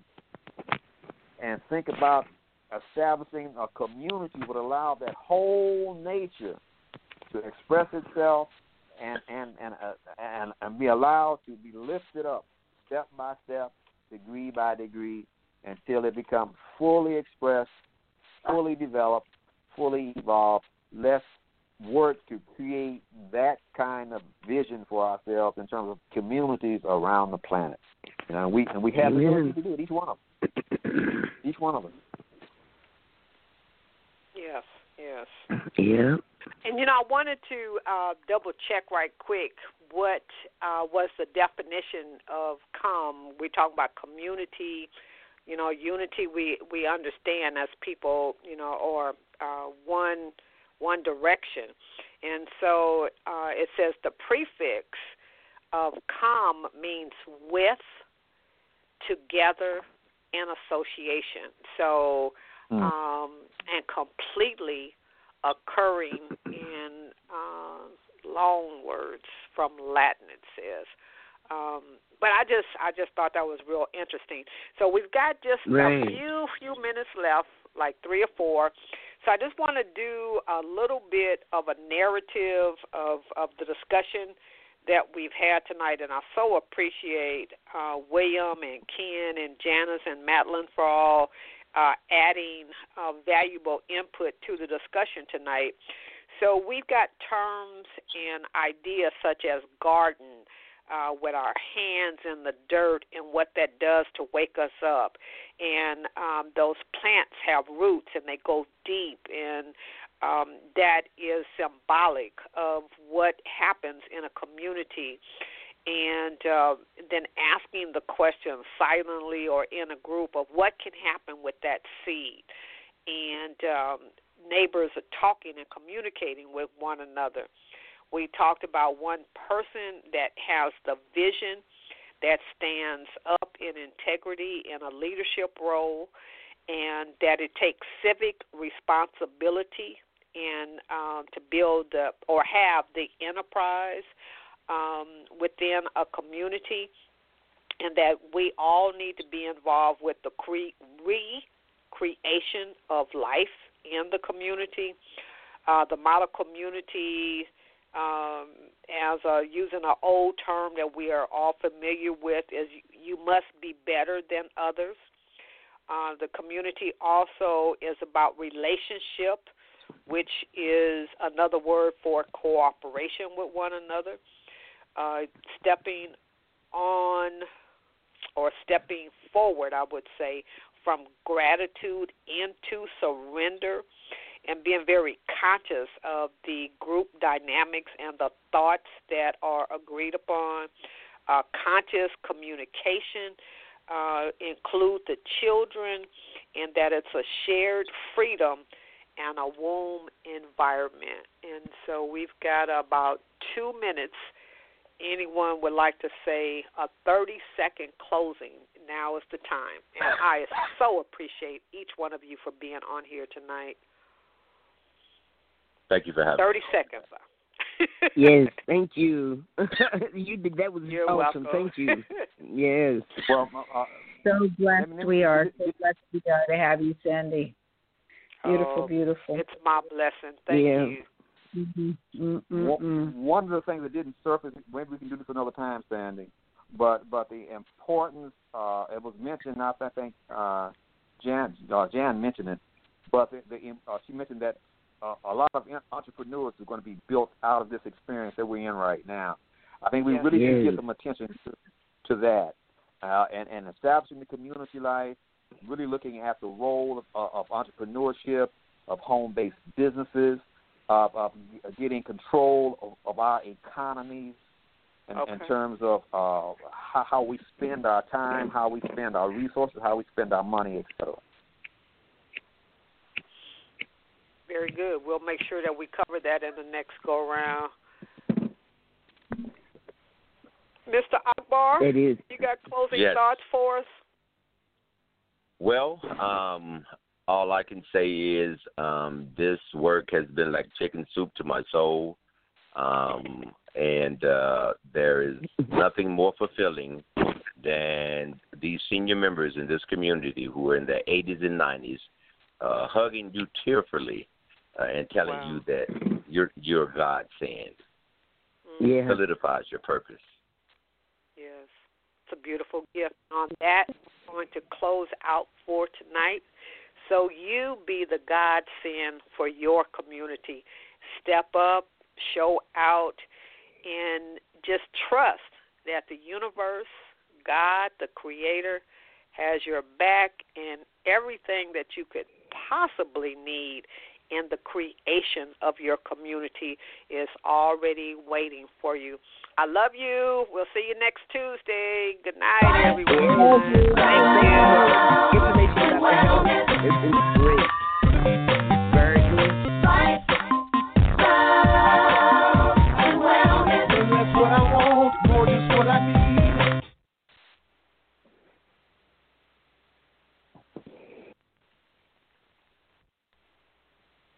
and think about establishing a community would allow that whole nature to express itself and and and uh, and, and be allowed to be lifted up step by step, degree by degree, until it becomes fully expressed, fully developed, fully evolved. Let's work to create that kind of vision for ourselves in terms of communities around the planet. You know, we and we have the ability to do it. Each one of them. Each one of us. Yes. Yes. Yeah. And you know, I wanted to uh, double check right quick what uh, was the definition of calm. We're talking about community. You know, unity we, we understand as people, you know, or uh, one one direction. And so uh, it says the prefix of calm means with, together, and association. So, um, and completely occurring in uh, loan words from Latin, it says. Um, but I just I just thought that was real interesting. So we've got just Right. a few few minutes left, like three or four. So I just want to do a little bit of a narrative of, of the discussion that we've had tonight, and I so appreciate uh, William and Ken and Janice and Madeline for all uh, adding uh, valuable input to the discussion tonight. So we've got terms and ideas such as garden, uh, with our hands in the dirt and what that does to wake us up. And um, those plants have roots and they go deep, and um, that is symbolic of what happens in a community. And uh, then asking the question silently or in a group of what can happen with that seed. And um, neighbors are talking and communicating with one another. We talked about one person that has the vision, that stands up in integrity in a leadership role, and that it takes civic responsibility in um, to build the, or have the enterprise um, within a community, and that we all need to be involved with the cre- re-creation of life in the community. Uh, the model community, um, as uh, using an old term that we are all familiar with, is you must be better than others. Uh, the community also is about relationship, which is another word for cooperation with one another. Uh, stepping on or stepping forward, I would say, from gratitude into surrender, and being very conscious of the group dynamics and the thoughts that are agreed upon. Uh, conscious communication uh, include the children, and that it's a shared freedom and a womb environment. And so we've got about two minutes. Anyone would like to say a thirty-second closing, now is the time. And I so appreciate each one of you for being on here tonight. Thank you for having thirty me. seconds. Yes, thank you. You did that was You're awesome. welcome. Thank you. Yes. Well, uh, So blessed let me- we are. So blessed we are to have you, Sandy. Beautiful, Oh, beautiful. It's my blessing. Thank Yeah. you. Mm-hmm. one, one of the things that didn't surface, maybe we can do this another time, Sandy, but but the importance, uh, it was mentioned, I think uh, Jan, uh, Jan mentioned it, but the, the, uh, she mentioned that uh, a lot of entrepreneurs are going to be built out of this experience that we're in right now. I think we Yes. really need to Yes. give some attention to, to that, uh, and, and establishing the community life, really looking at the role of, of entrepreneurship, of home-based businesses, of, of getting control of, of our economies in, Okay. in terms of uh, how, how we spend our time, how we spend our resources, how we spend our money, et cetera. Very good. We'll make sure that we cover that in the next go-around. Mister Akbar, It is. you got closing Yes. thoughts for us? Well, um, all I can say is um, this work has been like chicken soup to my soul, um, and uh, there is nothing more fulfilling than these senior members in this community who are in their eighties and nineties uh, hugging you tearfully uh, and telling Wow. you that you're, you're God-sent. Yeah. Solidifies your purpose. Yes. It's a beautiful gift. On that, I'm going to close out for tonight. So you be the godsend for your community. Step up, show out, and just trust that the universe, God, the Creator, has your back, and everything that you could possibly need in the creation of your community is already waiting for you. I love you. We'll see you next Tuesday. Good night, everyone. Thank you. Information about the health.